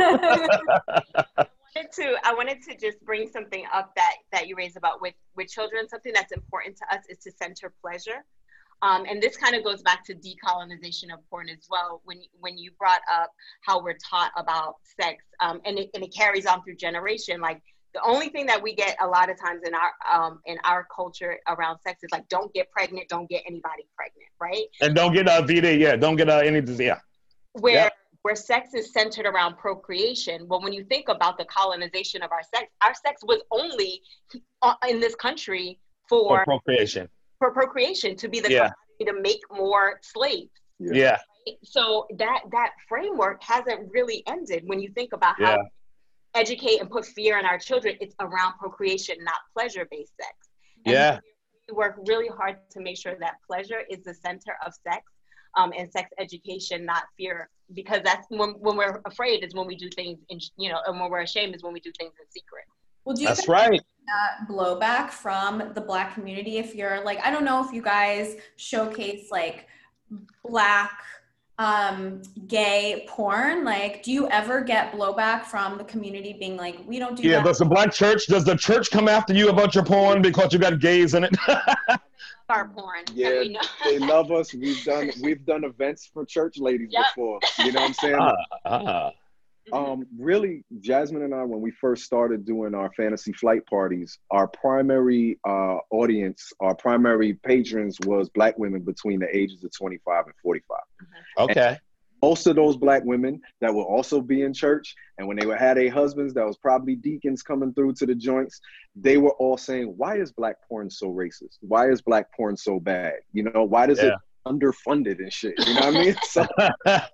I wanted to, I wanted to just bring something up that, that you raised about with, with children. Something that's important to us is to center pleasure. Um, and this kind of goes back to decolonization of porn as well. When when you brought up how we're taught about sex, um, and it and it carries on through generation. Like the only thing that we get a lot of times in our um, in our culture around sex is like, don't get pregnant, don't get anybody pregnant, right? And don't get a V D, yeah, don't get uh, any disease, yeah. Where yeah. where sex is centered around procreation. Well, when you think about the colonization of our sex, our sex was only in this country for, for procreation. For procreation, to be the yeah. to make more slaves. Yeah. yeah. Right? So that that framework hasn't really ended. When you think about how yeah. to educate and put fear in our children, it's around procreation, not pleasure-based sex. And yeah. we work really hard to make sure that pleasure is the center of sex, um, and sex education, not fear. Because that's when when we're afraid is when we do things in, you know, and when we're ashamed is when we do things in secret. Well, do you That's right. That blowback from the Black community, if you're like, I don't know if you guys showcase like Black um gay porn, like do you ever get blowback from the community being like, we don't do yeah, that? Does the Black church, does the church come after you about your porn because you got gays in it? Our porn. Yeah, we know. They love us. We've done we've done events for church ladies yep. before. You know what I'm saying? Ah, ah. Um, really, Jasmine and I, when we first started doing our fantasy flight parties, our primary uh, audience, our primary patrons was Black women between the ages of twenty-five and forty-five. Okay. And most of those Black women that will also be in church, and when they would have their husbands that was probably deacons coming through to the joints, they were all saying, why is Black porn so racist? Why is Black porn so bad? You know, why does yeah. it underfunded and shit? You know what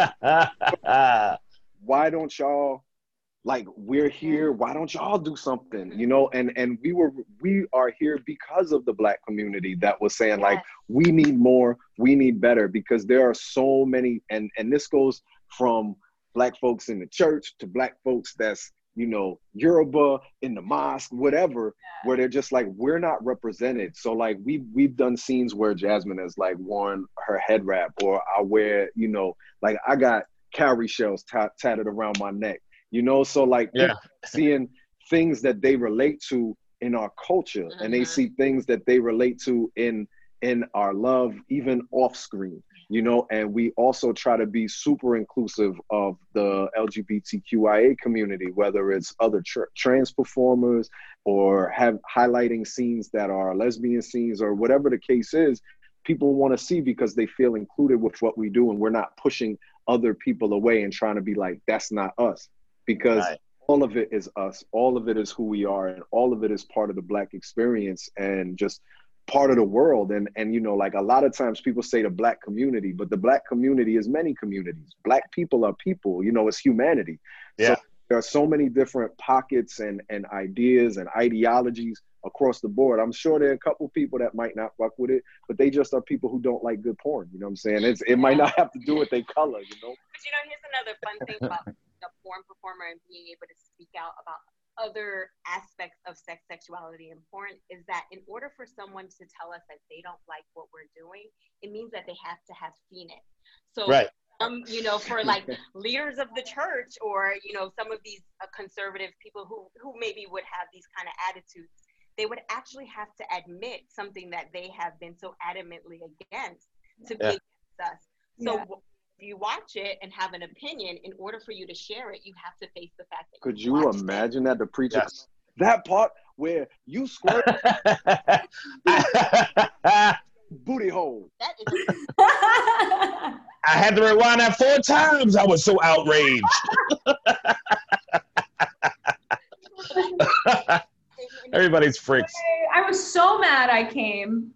I mean? So, why don't y'all, like, we're here, why don't y'all do something, you know? And and we were we are here because of the Black community that was saying, yes. like, we need more, we need better, because there are so many, and and this goes from Black folks in the church to Black folks that's, you know, Yoruba in the mosque, whatever, yeah. where they're just like, we're not represented. So like we we've done scenes where Jasmine has like worn her head wrap, or I wear, you know, like I got cowrie shells t- tatted around my neck, you know? So like yeah. seeing things that they relate to in our culture, mm-hmm. and they see things that they relate to in in our love, even off screen, you know? And we also try to be super inclusive of the L G B T Q I A community, whether it's other tra- trans performers or have highlighting scenes that are lesbian scenes or whatever the case is. People want to see because they feel included with what we do, and we're not pushing other people away and trying to be like, that's not us, because right. all of it is us. All of it is who we are, and all of it is part of the Black experience and just part of the world. And, and, you know, like a lot of times people say the Black community, but the Black community is many communities. Black people are people, you know, it's humanity. Yeah. So there are so many different pockets and, and ideas and ideologies across the board. I'm sure there are a couple people that might not fuck with it, but they just are people who don't like good porn. You know what I'm saying? It's, it might not have to do with their color, you know? But you know, here's another fun thing about the porn performer and being able to speak out about other aspects of sex, sexuality, and porn is that in order for someone to tell us that they don't like what we're doing, it means that they have to have seen it. So right. um, you know, for like leaders of the church or, you know, some of these uh, conservative people who, who maybe would have these kind of attitudes, they would actually have to admit something that they have been so adamantly against to be yeah. against us. So Yeah. if you watch it and have an opinion, in order for you to share it, you have to face the fact that Could you you watched imagine that the preacher, Yes. that part where you squirt booty hole? it. That is I had to rewind that four times. I was so outraged. Everybody's freaks. I was so mad I came.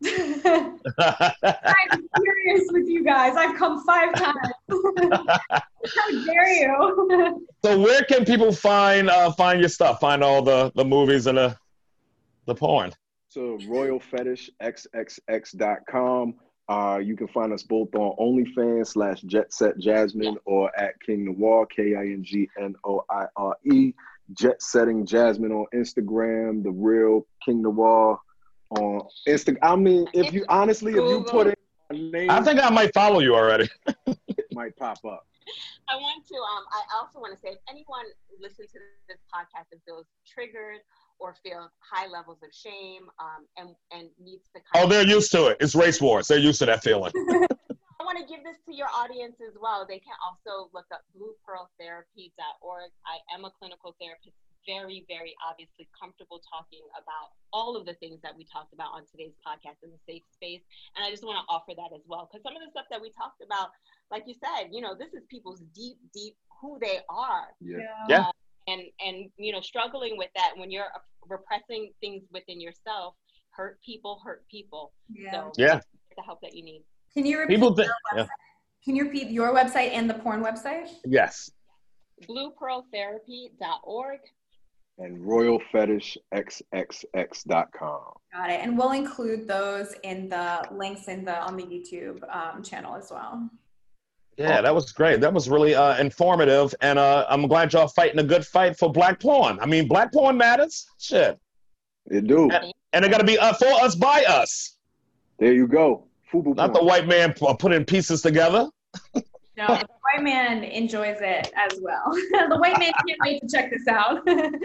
I'm serious with you guys. I've come five times. How dare you? So where can people find uh, find your stuff? Find all the, the movies and the the porn. So royal fetish x x x dot com. Uh, you can find us both on OnlyFans slash Jet Set Jasmine or at King Noir, K I N G N O I R E. Jet Setting Jasmine on Instagram, The Real King Noir on Instagram. I mean, if you honestly, if you put in a name, I think I might follow you already. it might pop up. I want to, um, I also want to say, if anyone listens to this podcast and feels triggered or feel high levels of shame um, and, and needs to kind Oh, of... they're used to it. It's race wars. They're used to that feeling. I want to give this to your audience as well. They can also look up blue pearl therapy dot org. I am a clinical therapist, very, very obviously comfortable talking about all of the things that we talked about on today's podcast in a safe space. And I just want to offer that as well. Because some of the stuff that we talked about, like you said, you know, this is people's deep, deep who they are. Yeah. Yeah. And, and you know, struggling with that when you're repressing things within yourself, hurt people, hurt people. Yeah. So Yeah. the help that you need. Can you repeat People your think, website? yeah. Can you repeat your website and the porn website? Yes. blue pearl therapy dot org. And royal fetish x x x dot com. Got it. And we'll include those in the links in the on the YouTube um, channel as well. Yeah, that was great. That was really uh, informative. And uh, I'm glad y'all fighting a good fight for black porn. I mean, black porn matters. Shit. It do. And, and it got to be uh, for us, by us. There you go. Fubu Not the porn. white man p- putting pieces together. No, the white man enjoys it as well. The white man can't wait to check this out.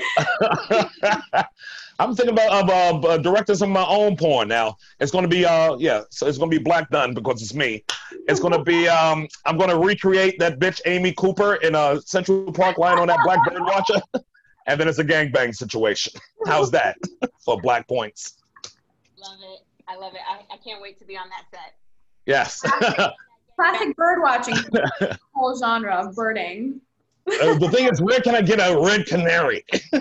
I'm thinking about uh, uh, directing some of my own porn now. It's going to be, uh, yeah, so it's going to be black done because it's me. It's going to be, um, I'm going to recreate that bitch Amy Cooper in a Central Park line on that black bird watcher. And then it's a gangbang situation. How's that for black points? Love it. I love it. I, I can't wait to be on that set. Yes. Classic bird watching, whole genre of birding. Uh, the thing is, where can I get a red canary? You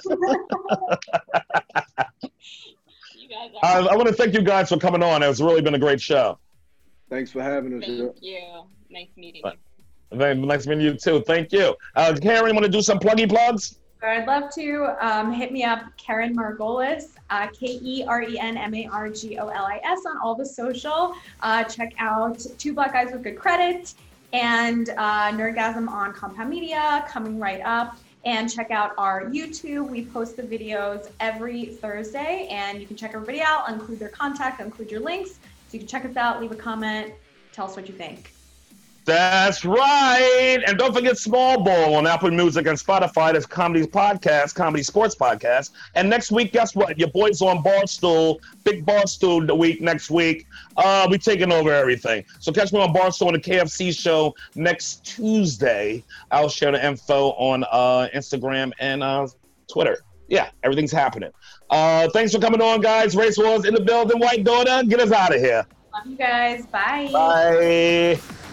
guys are I, I want to thank you guys for coming on. It's really been a great show. Thanks for having us. Thank you. Nice meeting you. Very nice meeting you too. Thank you. Uh, Karen, want to do some pluggy plugs? I'd love to. Um, hit me up, Karen Margolis, uh, K E R E N M A R G O L I S on all the social. Uh, check out Two Black Guys with Good Credit and uh, Nerdgasm on Compound Media coming right up. And check out our YouTube. We post the videos every Thursday, and you can check everybody out. I'll include their contact, I'll include your links. So you can check us out, leave a comment, tell us what you think. That's right. And don't forget Small Ball on Apple Music and Spotify. That's Comedy Podcast, Comedy Sports Podcast. And next week, guess what? Your boys on Barstool, big Barstool the week next week. Uh, we taking over everything. So catch me on Barstool on the K F C show next Tuesday. I'll share the info on uh, Instagram and uh, Twitter. Yeah, everything's happening. Uh, thanks for coming on, guys. Race Wars in the building. White Daughter, get us out of here. Love you guys. Bye. Bye.